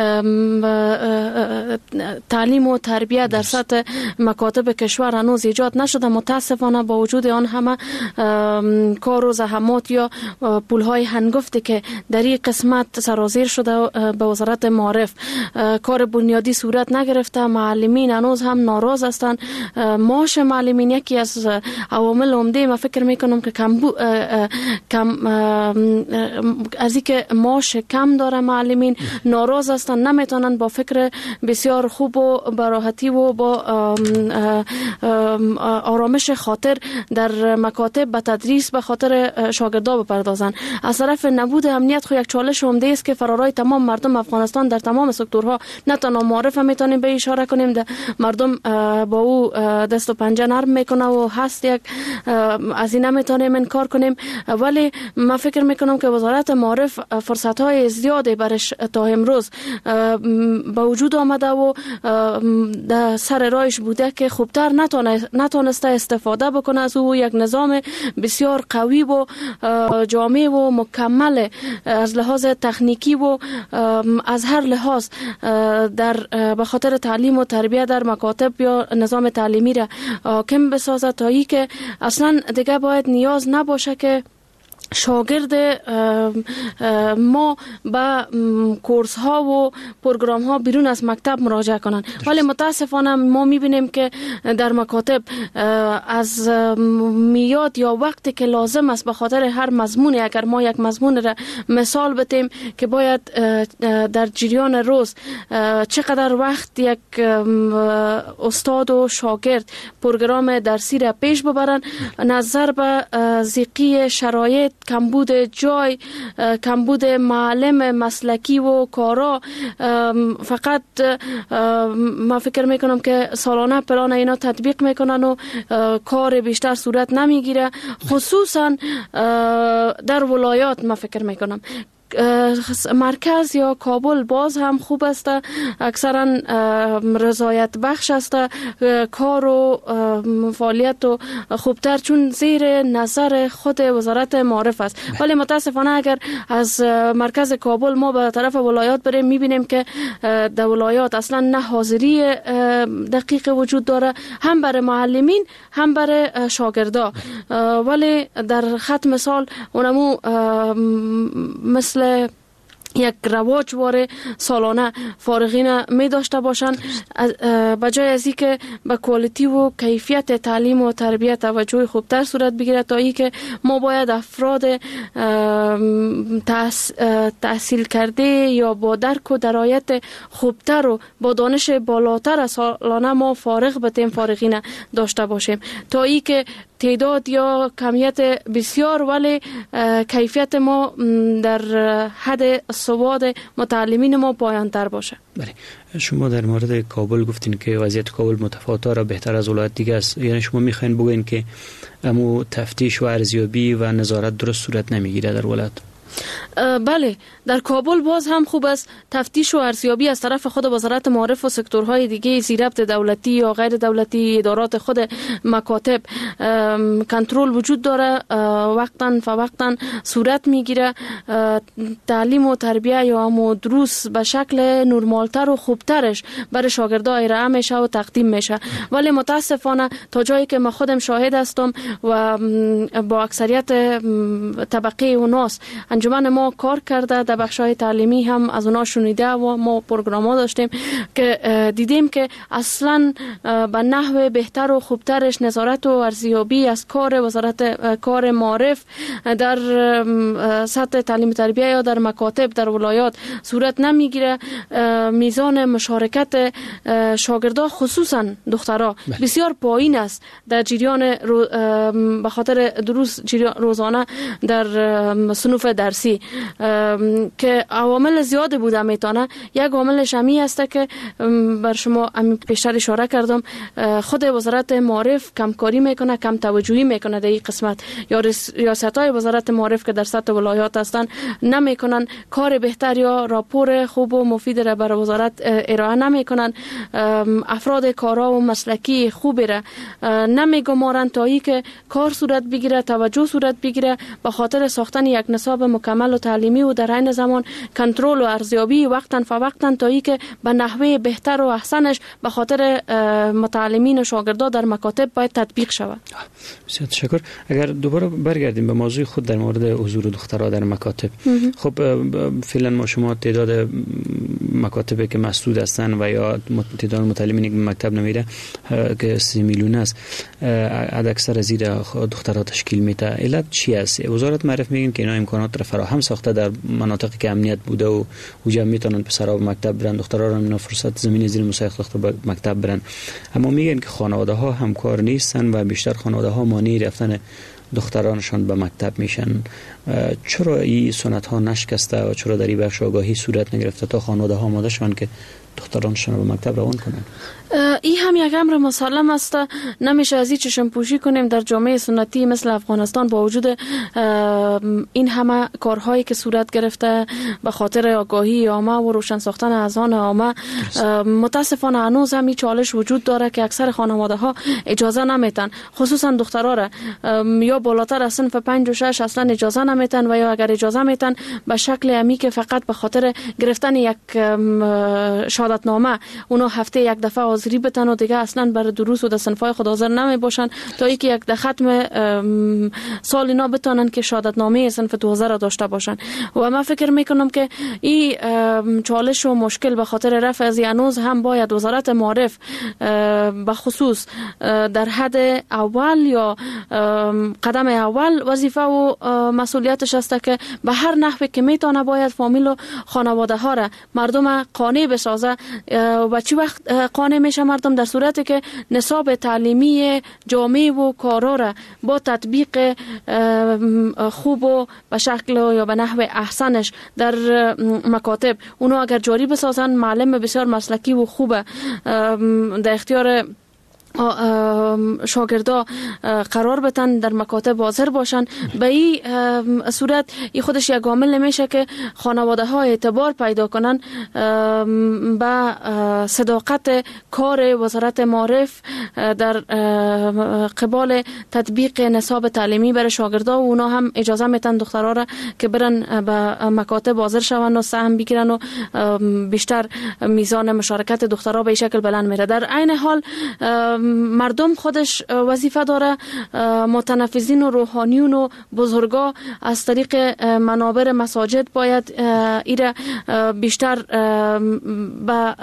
تعلیم و تربیت در سطح مکاتب کشور هنوز ایجاد نشده. متاسفانه با وجود آن همه کار و زحمات یا پول های هنگفتی که در این قسمت سرازیر شده به وزارت معارف، کار بنیادی صورت نگرفته. معلمین هنوز هم ناراض هستند. معاش معلمین یکی از عوامل عمده ما فکر میکنم که از اینکه معاش کم داره معلمین ناراض هستن، نمیتونن با فکر بسیار خوب و براحتی و با آرامش خاطر در مکاتب به تدریس به خاطر شاگردا بپردازن. از طرف نبود امنیت خو یک چالش عمده است که فرارای تمام مردم افغانستان در تمام سکتورها، نه تنها معارف میتونیم به اشاره کنیم، مردم با او دست و پنجه نرم میکنه و هست یک از این نمیتونیم انکار کنیم. ولی من فکر میکنم که وزارت معارف فرصت های زیاده برش تا امروز به وجود آمده و در سر راهش بوده که خوبتر نتونسته استفاده بکنه از او. یک نظام بسیار قوی و جامع و مکمل از لحاظ تکنیکی و از هر لحاظ در به خاطر تعلیم و تربیت در مکاتب یا نظام تعلیمی را حاکم بسازه تا ای که اصلا دیگه باید نیاز نباشه که شاگرد ما به کورس ها و پروگرام ها بیرون از مکتب مراجعه کنند. ولی متاسفانه ما میبینیم که در مکاتب از میاد یا وقتی که لازم است به خاطر هر مضمونی، اگر ما یک مضمون را مثال بتیم که باید در جریان روز چقدر وقت یک استاد و شاگرد پروگرام درسی را پیش ببرن، نظر به ضیقی شرایط، کمبود جای، کمبود معلم مسلکی و کارا، فقط ما فکر میکنم که سالانه پلان اینا تطبیق میکنن و کار بیشتر صورت نمیگیره. خصوصا در ولایات ما فکر میکنم مرکز یا کابل باز هم خوب است، اکثرا رضایت بخش است، کار و فعالیت و خوبتر چون زیر نظر خود وزارت معارف است. ولی متاسفانه اگر از مرکز کابل ما به طرف ولایات بریم میبینیم که در ولایات اصلا نه حاضری دقیق وجود داره، هم برای معلمین هم برای شاگردا. ولی در خط مثال اونمو مثل یک رواج واره سالانه فارغین می داشته باشن، بجای از این که به کوالیتی و کیفیت تعلیم و تربیت توجه خوبتر صورت بگیره تا این که ما باید افراد تحصیل کرده یا با درک و درایت خوبتر و با دانش بالاتر سالانه ما فارغ بتیم فارغین داشته باشیم تا این که تعداد یا کمیت بسیار ولی کیفیت ما در حد سواد متعلمین ما پایان‌تر باشه. بله، شما در مورد کابل گفتین که وضعیت کابل متفاوته را بهتر از ولایت دیگه است، یعنی شما میخواین بگین که امو تفتیش و ارزیابی و نظارت درست صورت نمیگیره در ولایت؟ بله، در کابل باز هم خوب است تفتیش و ارزیابی از طرف خود وزارت معارف و سکتورهای دیگه ذی‌ربط دولتی یا غیر دولتی ادارات خود مکاتب کنترل وجود داره، وقتاً فوقتاً صورت میگیره. تعلیم و تربیه یا هم دروس به شکل نرمالتر و خوبترش برای شاگردان ارائه میشه و تقدیم میشه. ولی متاسفانه تا جایی که من خودم شاهد هستم و با اکثریت طبقه اوناس انجمن ما کار کرده، در بخش‌های تعلیمی هم از اونا شنیده و ما پروگرام‌ها داشتیم که دیدیم که اصلاً به نحو بهتر و خوبترش نظارت و ارزیابی از کار وزارت کار معارف در سطح تعلیم تربیه یا در مکاتب در ولایات صورت نمیگیره. میزان مشارکت شاگردان خصوصا دخترها بسیار پایین است در جریان به خاطر دروس روزانه در صنوف درسی که عوامل زیاد بوده میتونه. یک عاملش همی است که بر شما پیشتر اشاره کردم، خود وزارت معارف کمکاری میکنه، کم توجهی میکنه در این قسمت، یا ریاست‌های وزارت معارف که در سطح ولایات هستن نمیکنن کار بهتر یا راپور خوب و مفید را بر وزارت ارائه نمیکنن. افراد کارا و مسلکی خوبی را نمیگمارن تا ای که کار صورت بگیره، توجه صورت بگیره به خاطر ساختن یک نصاب مکمل و تعلیمی و در عین زمان کنترل و ارزیابی وقتاً فوقتاً تا ای که به نحوه بهتر و احسنش به خاطر متعلمین و شاگردان در مکاتب باید تطبیق شود. بسیار تشکر. اگر دوباره برگردیم به موضوع خود در مورد حضور دخترها در مکاتب، خب فعلا ما شما تعداد مکاتبی که مسدود هستند و یا تعداد متعلمینی که مکتب نمیره که 3 میلیون است، حد اکثر زیر دخترها تشکیل میده. علت چی است؟ وزارت معرف میگن که اینا امکانات را فراهم ساخته در مناطقی که امنیت بوده و وجا میتونن پسرها به مکتب برن، دخترها را اینا فرصت زمین زیر مسایخ دختر به مکتب برن. اما میگن که خانواده ها همکار نیستن و بیشتر خانواده ها مانع رفتن دخترانشان به مکتب میشن. چرا این سنت ها نشکسته و چرا در این بخش آگاهی صورت نگرفته تا خانواده ها آماده شوند که دخترانشان به مکتب روان کنند؟ این هم یک امر مسلم است. نمیشه از این چشم پوشی کنیم در جامعه سنتی مثل افغانستان با وجود این همه کارهایی که صورت گرفته به خاطر آگاهی عامه و روشن ساختن اذهان عامه، متاسفانه هنوز هم این چالش وجود داره که اکثر خانواده ها اجازه نمیتن، خصوصا دخترها را یا بالاتر از صنف 5 و 6 اصلا اجازه نمیتن و یا اگر اجازه میتن به شکل امی که فقط به خاطر گرفتن یک شهادتنامه اونا هفته یک دفعه حاضری بتن و دیگه اصلا برای دروس و در صنفای خود حاضر نمی باشن تا اینکه یک ده ختم سال اینا بتونن که شهادتنامه صنف 2000 را داشته باشن. و من فکر میکنم که این چالش و مشکل به خاطر رفع از هنوز هم باید وزارت معارف به خصوص در حد اول یا قدم اول وظیفه و مسئولیتش است که به هر نحوی که میتونه باید فامیل و خانواده ها را مردم قانع بسازه. و چی وقت قانع میشه مردم؟ در صورتی که نصاب تعلیمی جامع و کارا را با تطبیق خوب و به شکل یا به نحو احسنش در مکاتب اونو اگر جاری بسازن، معلم بسیار مسلکی و خوب در اختیار شاگردا قرار بتن در مکاتب حاضر باشن، به این صورت این خودش یک عامل میشه که خانواده ها اعتبار پیدا کنن به صداقت کار وزارت معارف در قبال تطبیق نصاب تعلیمی برای شاگردا و اونا هم اجازه میتن دخترها را که برن به مکاتب حاضر شون و سهم بگیرن و بیشتر میزان مشارکت دخترها به این شکل بلند میره. در عین حال مردم خودش وظیفه داره، متنفذین و روحانیون و بزرگا از طریق منابر مساجد باید ایره بیشتر به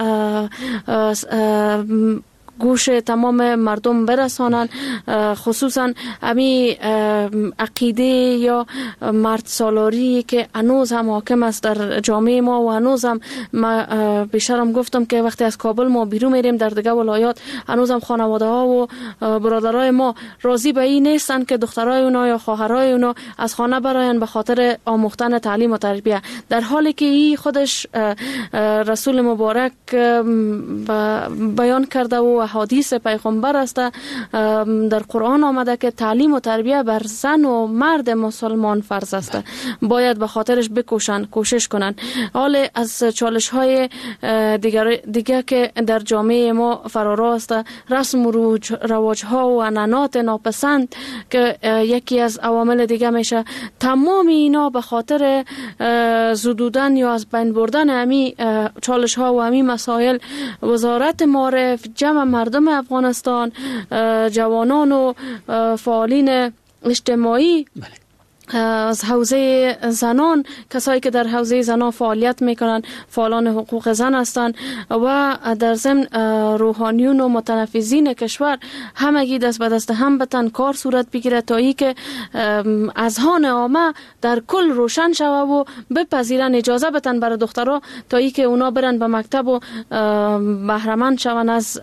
گوش تمام مردم برسانن، خصوصا امی عقیده یا مرد سالاری که هنوز هم حاکم است در جامعه ما و هنوز هم بیشترم گفتم که وقتی از کابل ما بیرون میریم در دیگه ولایات هنوز هم خانواده ها و برادرای ما راضی به این نیستن که دخترای اونا یا خواهرای اونا از خانه براین به خاطر آموختن تعلیم و تربیه، در حالی که این خودش رسول مبارک بیان کرده و حدیث پیغمبر است. در قرآن آمده که تعلیم و تربیه بر زن و مرد مسلمان فرض است. باید به خاطرش بکوشن، کوشش کنن. حال از چالش های دیگه که در جامعه ما فرارا است، رسم و رواج ها و عنعنات ناپسند که یکی از عوامل دیگه میشه. تمام اینا به خاطر زدودن یا از بین بردن امی چالش ها و امی مسائل، وزارت معارف، جمع مردم افغانستان، جوانان و فعالین اجتماعی از حوزه زنان، کسایی که در حوزه زنان فعالیت میکنن، فعالان حقوق زن هستند و در ضمن روحانیون و متنفذین کشور، همگی دست به دست هم بتن کار صورت بگیره تا ای که اذهان عامه در کل روشن شوه و بپذیرن، اجازه بتن برای دخترها تا ای که اونا برن به مکتب و بهره‌مند شون از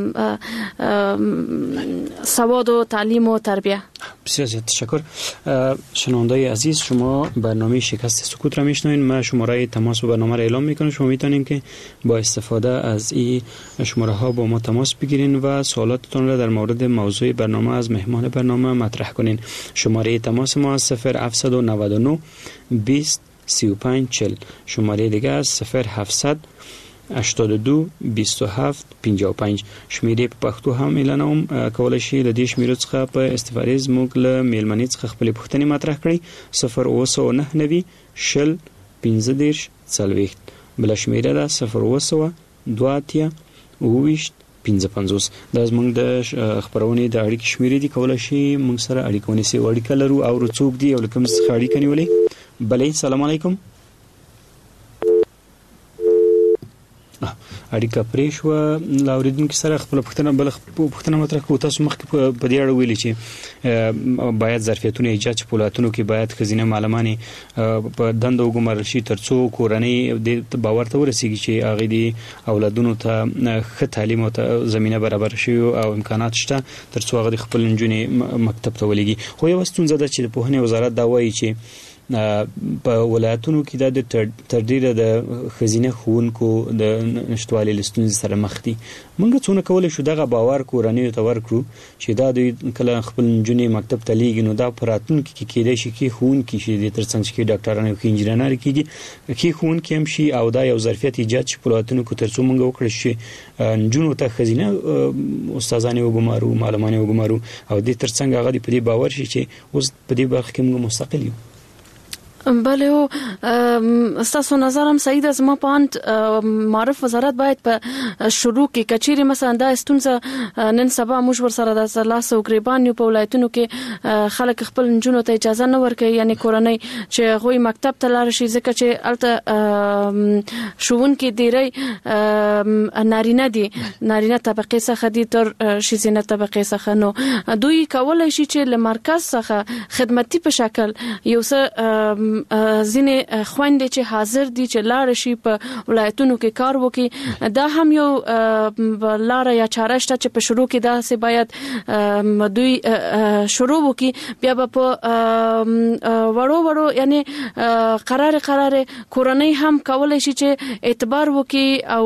سواد و تعلیم و تربیه. بسیار زیاد تشکر. شنوندای عزیز، شما برنامه شکست سکوت را میشنوین. ما شماره تماس با برنامه را اعلام میکنم. شما میتونین که با استفاده از این شماره ها با ما تماس بگیرین و سوالاتتون را در مورد موضوع برنامه از مهمان برنامه مطرح کنین. شماره تماس ما 0799 20 35 40. شماره دیگه از 0700 82 27 55. شمیرې په پښتو هم اعلانوم. کولای شئ د دې شمیرو څخه په استفادې زموږ له میلمنې څخه خپلې پوښتنې مطرح کړئ. 009 شل 15 40. بله شمیره ده 0 2 اوویشت 55. دا زموږ د خبرونې د اړیکې شمیرې دي. کولای شئ موږ سره اړیکه ونیسئ. اړیکه لرو او څوک دی او کوم څخه اړیکه نیولې. بله سلام علیکم. اړیکه پرې شو. لاوریدونکو سره خپل پوښتنه مطرح کوو. تاسو مخکې په دې اړه ویلي چې باید ظرفیتونه ایجاد شي، په ولایتونو کې باید ښځینه معلمانې په دنده وګمارل شي ترڅو کورنۍ د باور ته ورسیږي چې هغې د اولادونو ته ښه تعلیم او زمینه برابر شي او امکانات شته ترڅو هغه د خپل نجونې مکتب ته ولېږي. خو یوه ستونزه ده چې د پوهنې وزارت دا وایي چې په ولایتونو کې د تر ډیره د ښځینه ښوونکو د نشتوالي له ستونزې سره مخ دي. موږ څونه کولی شو دغه باور کورنیو ته ورکړو چې دا دوی کله خپل نجونې مکتب ته لیږي نو دا په راتلونکي کې کیدای شي کې ښوونکي شي، د ترڅنګ چې ډاکټران او انجینران کېږي کې ښوونکي هم شي او دا یو ظرفیت ایجاد شي په ولایتونو کې ترڅو موږ وکړو چې نجونو ته ښځینه استادانې وګمارو، معلمانې وګمارو او د ترڅنګ هغه په دې باور شي چې اوس په دې برخه کې موږ مستقل یو. بله او ستاسو نظرم صحیح ده. زما په اند معرف وزارت باید په شروع کې کچېرې مثلا دا ستونزه نن سبا موږ ورسره د لاس او ګریبان یو په ولایتونو کې خلک خپل نجونو ته اجازه نه ورکوي، یعنی کورنۍ چې هغوی مکتب ته لاړ شي ځکه چې هلته ښوونکي ډېری نارینه دي، نارینه طبقې څخه دي تر ښځینه طبقې څخه. نو دوی کولی شي چې له مرکز څخه خدمتي په شکل یو څه ځینې خویندې چې حاضر دي چې لاړ شي په ولایتونو کې کار وکړي. دا هم یو لاره یا چاره شته چې په شروع کې داسې باید دوی شروع وکړي. بیا به په وړو یعنی قرار کورنۍ هم کولی شي چې اعتبار وکړي او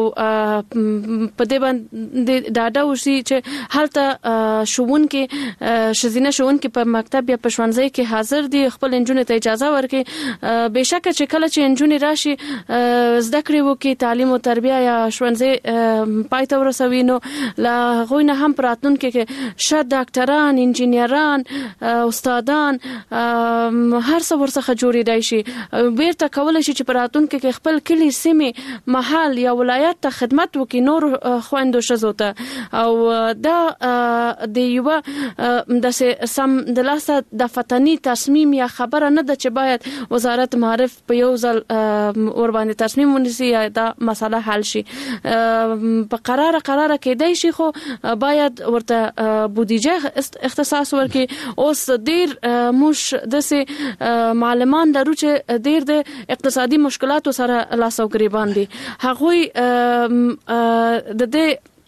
په دې باندې ډاډه وشي چې هلته ښوونکي ښځینه ښوونکي په مکتب یا په ښوونځي کې حاضر دي، خپل نجونې ته اجازه ورکړي. بېشکه چې کله چې نجونې راشي زده کړې وکړي، تعلیم او تربیه یا ښوونځي پای ته ورسوي، نو له هغوی نه هم په راتلونکي کې ښه ډاکټران، انجینران، استادان هر څه ورڅخه جوړېدای شي. بیرته کولی شي چې په راتلونکي کې خپل کلي، سیمې، محل یا ولایت ته خدمت وکړي نور خویندو ښځو ته. او دا د یوه داسې سم د لاسه د فتني تصمیم یا خبره نه ده چې باید وزارت معارف په یو ځل ور باندې تصمیم ونیسي یا دا مسله حل شي. په قراره کېدای شي خو باید ورته بودیجه اختصاص ورکړي. اوس ډېر موږ داسې معلمان لرو چې ډېر د اقتصادي مشکلاتو سره لاس او ګریبان دي. هغوی د دې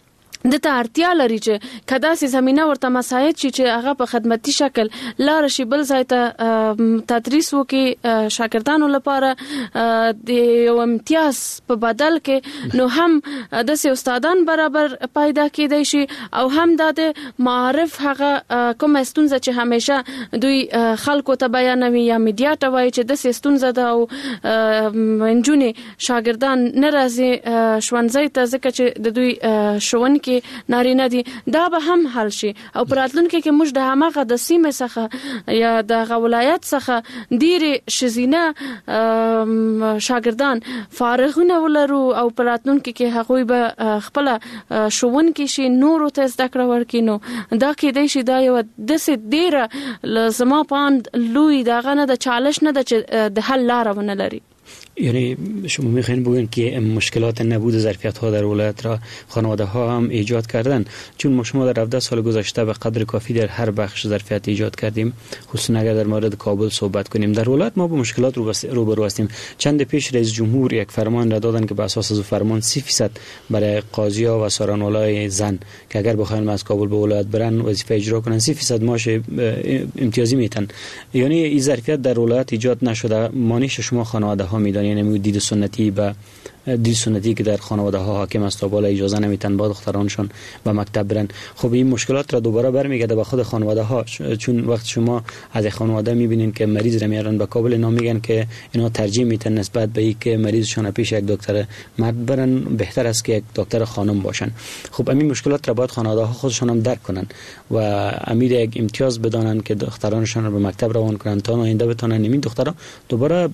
د ته اړتیا لري چې کداسې زمينه ورته مساعد شي چې هغه په خدمتي شکل لار شي بل ځای ته تدریس وکړي شاګردانو لپاره د یو امتیاز په بدل کې نو هم د استادان برابر پیدا کېدای شي او هم د معارف هغه کوم ستونزه چې همیشه دوی خلکو ته بیانوي یا میډیا ته وایي چې د ستونزه ده او انجونې شاګردان ناراضي شونځي ته ځکه چې د دوی شون کې نارینه دي دا به هم حل شي او پراتلونکو کې موږ د همغه د سیمه څخه یا د ولایت څخه ډیر شزینه شاګردان فارغونه ولرو او پراتلونکو کې هغوی به خپل شون کې شي نورو ته زده کړه ورکینو دا کې د شي دا یو د سې ډیره زما پاند لوی دا غنه د چالش نه د حل لار ونه لري. یعنی شما میخواین بگوین که مشکلات نبود ظرفیت ها در ولایت را خانواده ها هم ایجاد کردن چون ما شما در 17 سال گذشته به قدر کافی در هر بخش ظرفیت ایجاد کردیم خصوصا اگر در مورد کابل صحبت کنیم در ولایت ما با مشکلات روبرو هستیم. چند پیش رئیس جمهور یک فرمان را دادن که به اساس از فرمان 30% برای قاضی ها و سارانولای زن که اگر بخواین از کابل به ولایت برن وظیفه اجرا کنن 30% معاش امتیازی میتن. یعنی این ظرفیت در ولایت ایجاد نشده مانیش شما خانواده ها میدن یعنی دید سنتی به دید سنتی که در خانواده ها حاکم است تا بالا اجازه نمیتن با دخترانشون به مکتب برن. خب این مشکلات را دوباره برمیگرده به خود خانواده ها چون وقت شما از خانواده میبینین که مریض را میارن به کابل اینا میگن که اینا ترجیح میتن نسبت به اینکه مریضشون پیش یک دکتر مرد برن بهتر است که یک دکتر خانم باشن. خب همین مشکلات را باید خانواده ها خودشون هم درک کنن و امیر یک امتیاز بدانن که دخترانشون رو به مکتب روان کنن تا آینده بتونن این دخترها دوباره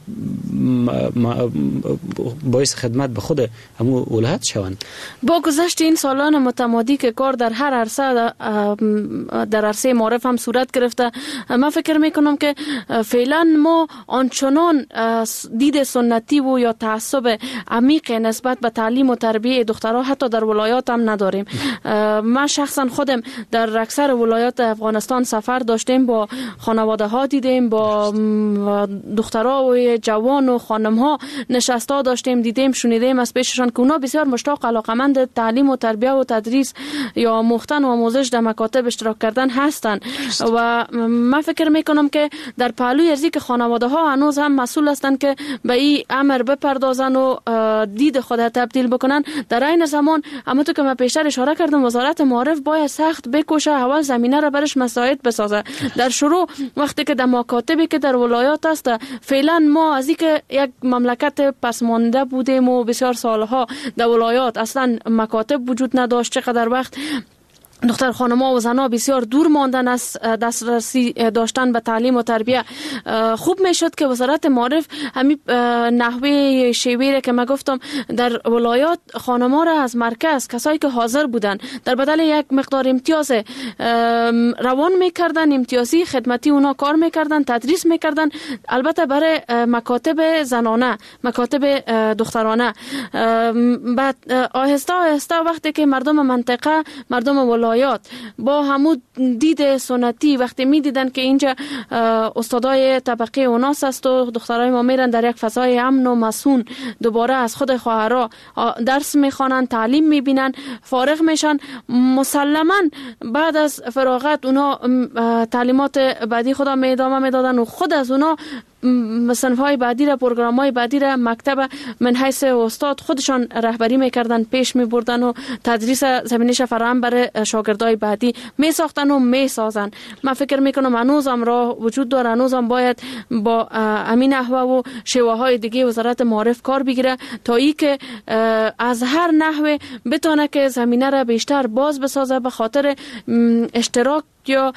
باعث خدمت به خود همو ولایت شوند. با گذشت این سالان متمادی که کار در هر عرصه در عرصه معارف هم صورت گرفته من فکر میکنم که فعلا ما آنچنان دید سنتی و یا تعصب عمیق نسبت به تعلیم و تربیت دخترها حتی در ولایات هم نداریم. من شخصا خودم در اکثر ولایات افغانستان سفر داشتیم با خانواده ها دیدیم با دخترها و جوان و خانم ها نشستا داشتیم دیدیم شنیدیم از پیششان که اونا بسیار مشتاق علاقمند تعلیم و تربیت و تدریس یا آموختن و آموزش در مکاتب اشتراک کردن هستند و من فکر میکنم که در پهلوی ارزی که خانواده ها هنوز هم مسئول هستند که به این امر بپردازن و دید خود تبدیل بکنن. در این زمان اما تو که من پیشتر اشاره کردم وزارت معارف باید سخت بکوشه اول زمینه را برش مساعد بسازه. در شروع وقتی که در مکاتبی که در ولایات است فعلا ما از اینکه یک مملکت پسمانده بودیم و بسیار سالها در ولایات اصلا مکاتب وجود نداشت چقدر وقت دختر خانم‌ها و زن‌ها بسیار دور ماندن از دسترسی داشتن به تعلیم و تربیت. خوب میشد که وزارت معارف همین نحوه شیوه که من گفتم در ولایات خانم‌ها را از مرکز کسایی که حاضر بودن در بدل یک مقدار امتیاز روان میکردن امتیازی خدمتی اونا کار میکردن تدریس میکردن البته برای مکاتب زنانه مکاتب دخترانه. بعد آهسته آهسته وقتی که مردم منطقه مردم ولایات با همون دید سنتی وقتی می دیدن که اینجا استادای طبقه اوناس است و دخترای ما میرن در یک فضای امن و مسئول دوباره از خود خواهرها درس میخوانن تعلیم میبینن فارغ میشن مسلما بعد از فراغت اونا تعلیمات بعدی خدا ادامه میدادن و خود از اونا صنف‌های بعدی را پروگرام‌های بعدی را مکتب من حیث استاد خودشان رهبری میکردن پیش میبردن و تدریس زمینش فراهم برای شاگردای بعدی میساختن و میسازن. من فکر میکنم هنوزم راه وجود داره هنوزم باید با امین نحوه و شیوه های دیگه وزارت معارف کار بگیره تا ای که از هر نحوه بتونه که زمینه را بیشتر باز بسازه به خاطر اشتراک یا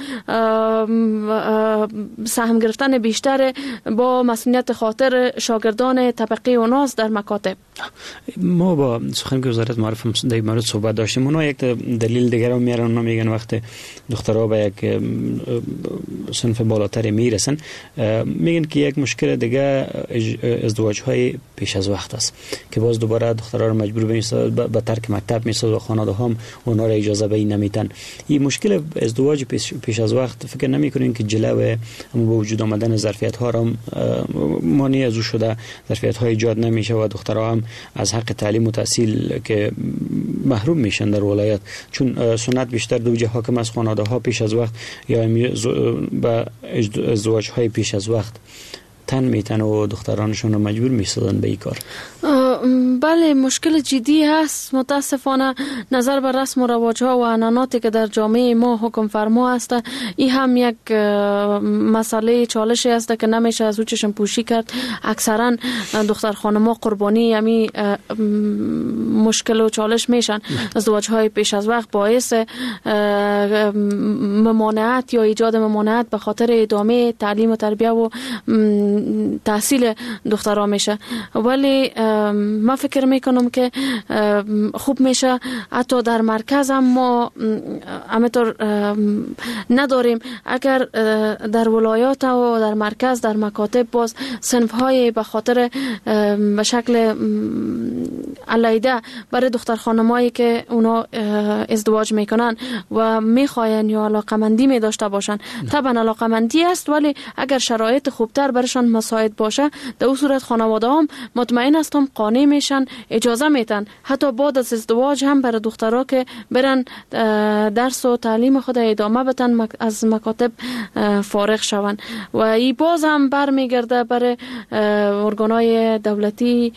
سهم گرفتن بیشتر با مسئولیت خاطر شاگردان طبقه اوناس در مکاتب. ما با سخنگوی وزارت معارف در این مورد صحبت داشتیم. اونا یک دلیل دیگر رو میارن. اونا میگن وقت دخترها به یک صنف بالاتر میرسن میگن که یک مشکل دیگه ازدواج های پیش از وقت است که باز دوباره دخترها رو مجبور به ترک مکتب میسازه و خانواده هم اونا را اجازه به این نمیدن. این مشکل ازدواج پیش از وقت فکر نمی‌کنین که جلوه اما با وجود آمدن ظرفیت‌ها را مانع از او شده، ظرفیت‌ها ایجاد نمیشه و دخترها هم از حق تعلیم و تحصیل که محروم میشن در ولایت، چون سنت بیشتر در وجه حاکم از خانواده‌ها پیش از وقت یا به ازدواج‌های پیش از وقت تن میتن و دخترانشون رو مجبور میسازن به این کار. بله مشکل جدی هست. متاسفانه نظر بر رسم و رواج‌ها و عنعناتی که در جامعه ما حکم فرما است، این هم یک مسئله چالشی است که نمیشه از او چشم پوشی کرد. اکثرا دختر خانم‌ها قربانی همین مشکل و چالش میشن. ازدواج‌های پیش از وقت باعث ممانعت یا ایجاد ممانعت به خاطر ادامه تعلیم و تربیت و تحصیل دخترها میشه. ولی من فکر میکنم که خوب میشه حتی در مرکز هم ما همینطور نداریم. اگر در ولایات و در مرکز در مکاتب باز صنف‌های به خاطر به شکل علیده برای دختر خانمایی که اونا ازدواج میکنن و میخواین یا علاقمندی می داشته باشن، طبعا علاقمندی است، ولی اگر شرایط خوبتر برشان مساعد باشه در اون صورت خانواده هم مطمئن هستم قانع میشن، اجازه میتن حتی بعد از ازدواج هم برای دخترها که برن درس و تعلیم خود ادامه بدن از مکاتب فارغ شون. و این باز هم برمیگرده برای ارگانهای دولتی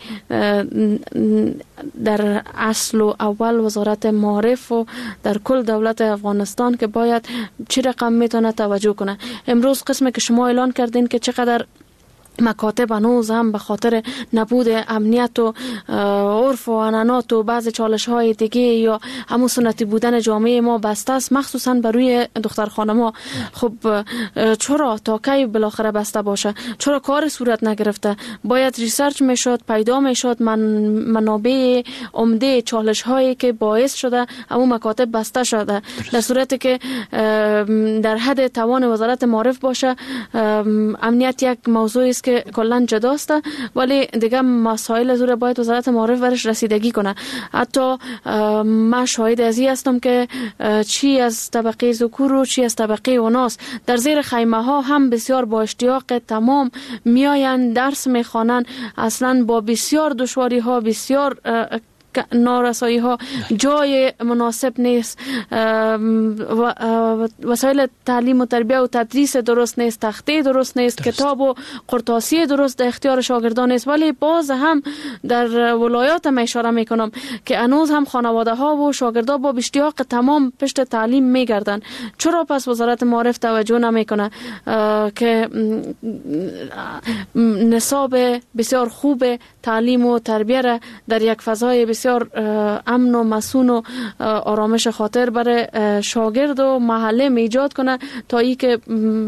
در اصل و اول وزارت معارف و در کل دولت افغانستان که باید چی رقم میتونه توجه کنه. امروز قسمی که شما اعلان کردین که چقدر مکاتب هنوز هم به خاطر نبود امنیت و عرف و عنعنات و بعض چالش‌های دیگه یا همون سنتی بودن جامعه ما بسته است، مخصوصا بروی دختر خانم‌ها. خب چرا تا کی بالاخره بسته باشه؟ چرا کار صورت نگرفته؟ باید ریسرچ میشد، پیدا میشد منابع عمده چالش‌هایی که باعث شده همون مکاتب بسته شده. در صورتی که در حد توان وزارت معارف باشه، امنیت یک موضوعی است که کلا جداست، ولی دیگه مسائل زور باید وزارت معارف برش رسیدگی کنه. حتی من شاهد ازی هستم که چی از طبقه ذکور و چی از طبقه اناث در زیر خیمه ها هم بسیار با اشتیاق تمام میاین درس میخوانن، اصلا با بسیار دشواری ها، بسیار نارسایی ها، جای مناسب نیست، وسایل تعلیم و تربیت و تدریس درست نیست، تخته درست نیست، کتاب و قرطاسی درست در اختیار شاگردان نیست. ولی باز هم در ولایات هم اشاره میکنم که هنوز هم خانواده ها و شاگردا با اشتیاق تمام پشت تعلیم میگردن. چرا پس وزارت معارف توجه نمیکنه که نصاب بسیار خوب تعلیم و تربیت در یک فضای بسیار امن و مسون و آرامش خاطر برای شاگرد و محله ایجاد کنه تا ای که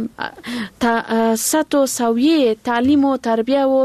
سطح و سویه تعلیم و تربیت و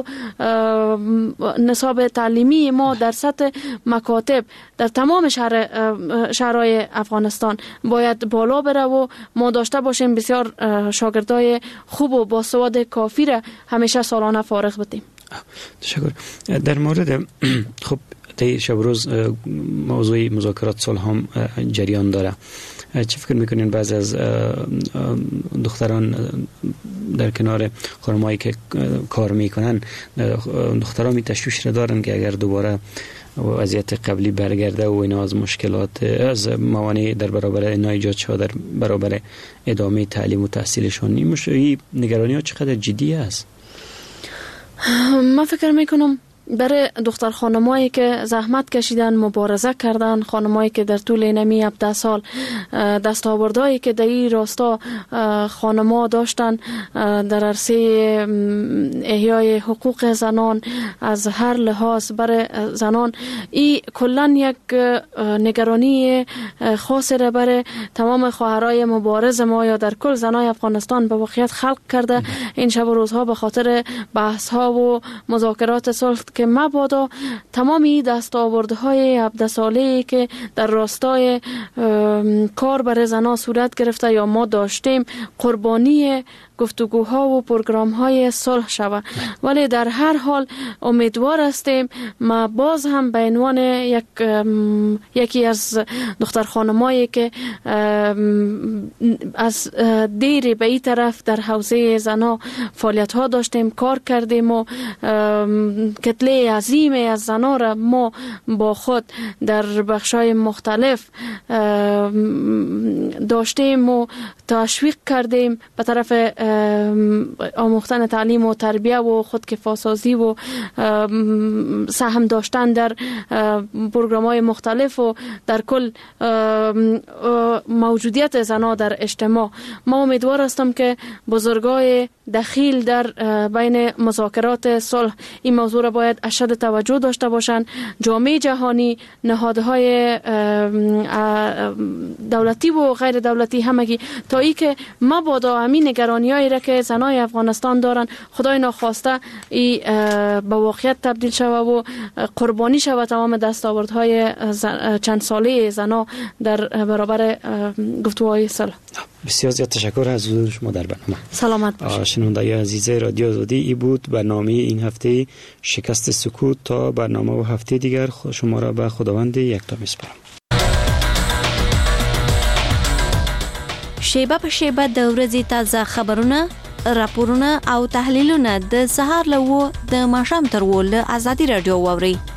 نصاب تعلیمی ما در سطح مکاتب در تمام شهرهای افغانستان باید بالا بره و ما داشته باشیم بسیار شاگردای خوب و با سواد کافی را همیشه سالانه فارغ بدیم. تشکر. در مورد خب طی شب روز موضوع مذاکرات صلح هم جریان داره. چه فکر میکنین بعضی از دختران در کنار خانمایی که کار میکنن، دختران می تشویش را دارن که اگر دوباره وضعیت قبلی برگرده و اینا از مشکلات از موانع در برابر اینا ایجاد شده در برابر ادامه تعلیم و تحصیلشون، این نگرانی ها چقدر جدی است؟ من فکر میکنم برای دختر خانمایی که زحمت کشیدن، مبارزه کردن، خانمایی که در طول نمی 17 سال دستاوردهایی که در این راستا خانما داشتن در عرصه احیای حقوق زنان از هر لحاظ برای زنان، این کلا یک نگرانی خاص را برای تمام خواهرای مبارز ما یا در کل زنای افغانستان به واقعیت خلق کرده. این شب و روزها به خاطر بحث ها و مذاکرات صلح که مبادا تمامی دستاوردهای 17 ساله‌ای که در راستای کار برای زنان صورت گرفته یا ما داشتیم قربانی گفتگوها و پروگرام‌های صلح شود. ولی در هر حال امیدوار هستیم ما باز هم به عنوان یکی از دختر خانمایی که از دیری به این طرف در حوزه زنا فعالیت ها داشتیم، کار کردیم و کتله عظیمی از زنا را ما با خود در بخش‌های مختلف داشتیم و تشویق کردیم به طرف آموختن تعلیم و تربیه و خودکفاسازی و سهم داشتن در پروگرام‌های مختلف و در کل موجودیت زنان در اجتماع. ما امیدوار هستم که بزرگای دخیل در بین مذاکرات صلح این موضوع را باید اشد توجه داشته باشند. جامعه جهانی، نهادهای دولتی و غیر دولتی همگی، تا ای که مبادا همین نگرانی‌هایی را که زنای افغانستان دارن خدای ناخواسته ای به واقعیت تبدیل شود و قربانی شود تمام دستاوردهای چند ساله زنا در برابر گفتگوهای صلح. بسیار زیاد تشکر از حضور شما در برنامه. سلامت باشید. شنوندگان عزیز رادیو آزادی، ای بود برنامه این هفته شکست سکوت. تا برنامه و هفته دیگر شما را به خداوند یکتا میسپارم. شیبه په شیبه د ورځې تازه خبرونه، راپورونه او تحلیلونه د سهار له 9 د ماښام تر 10 له آزادي رادیو واوري.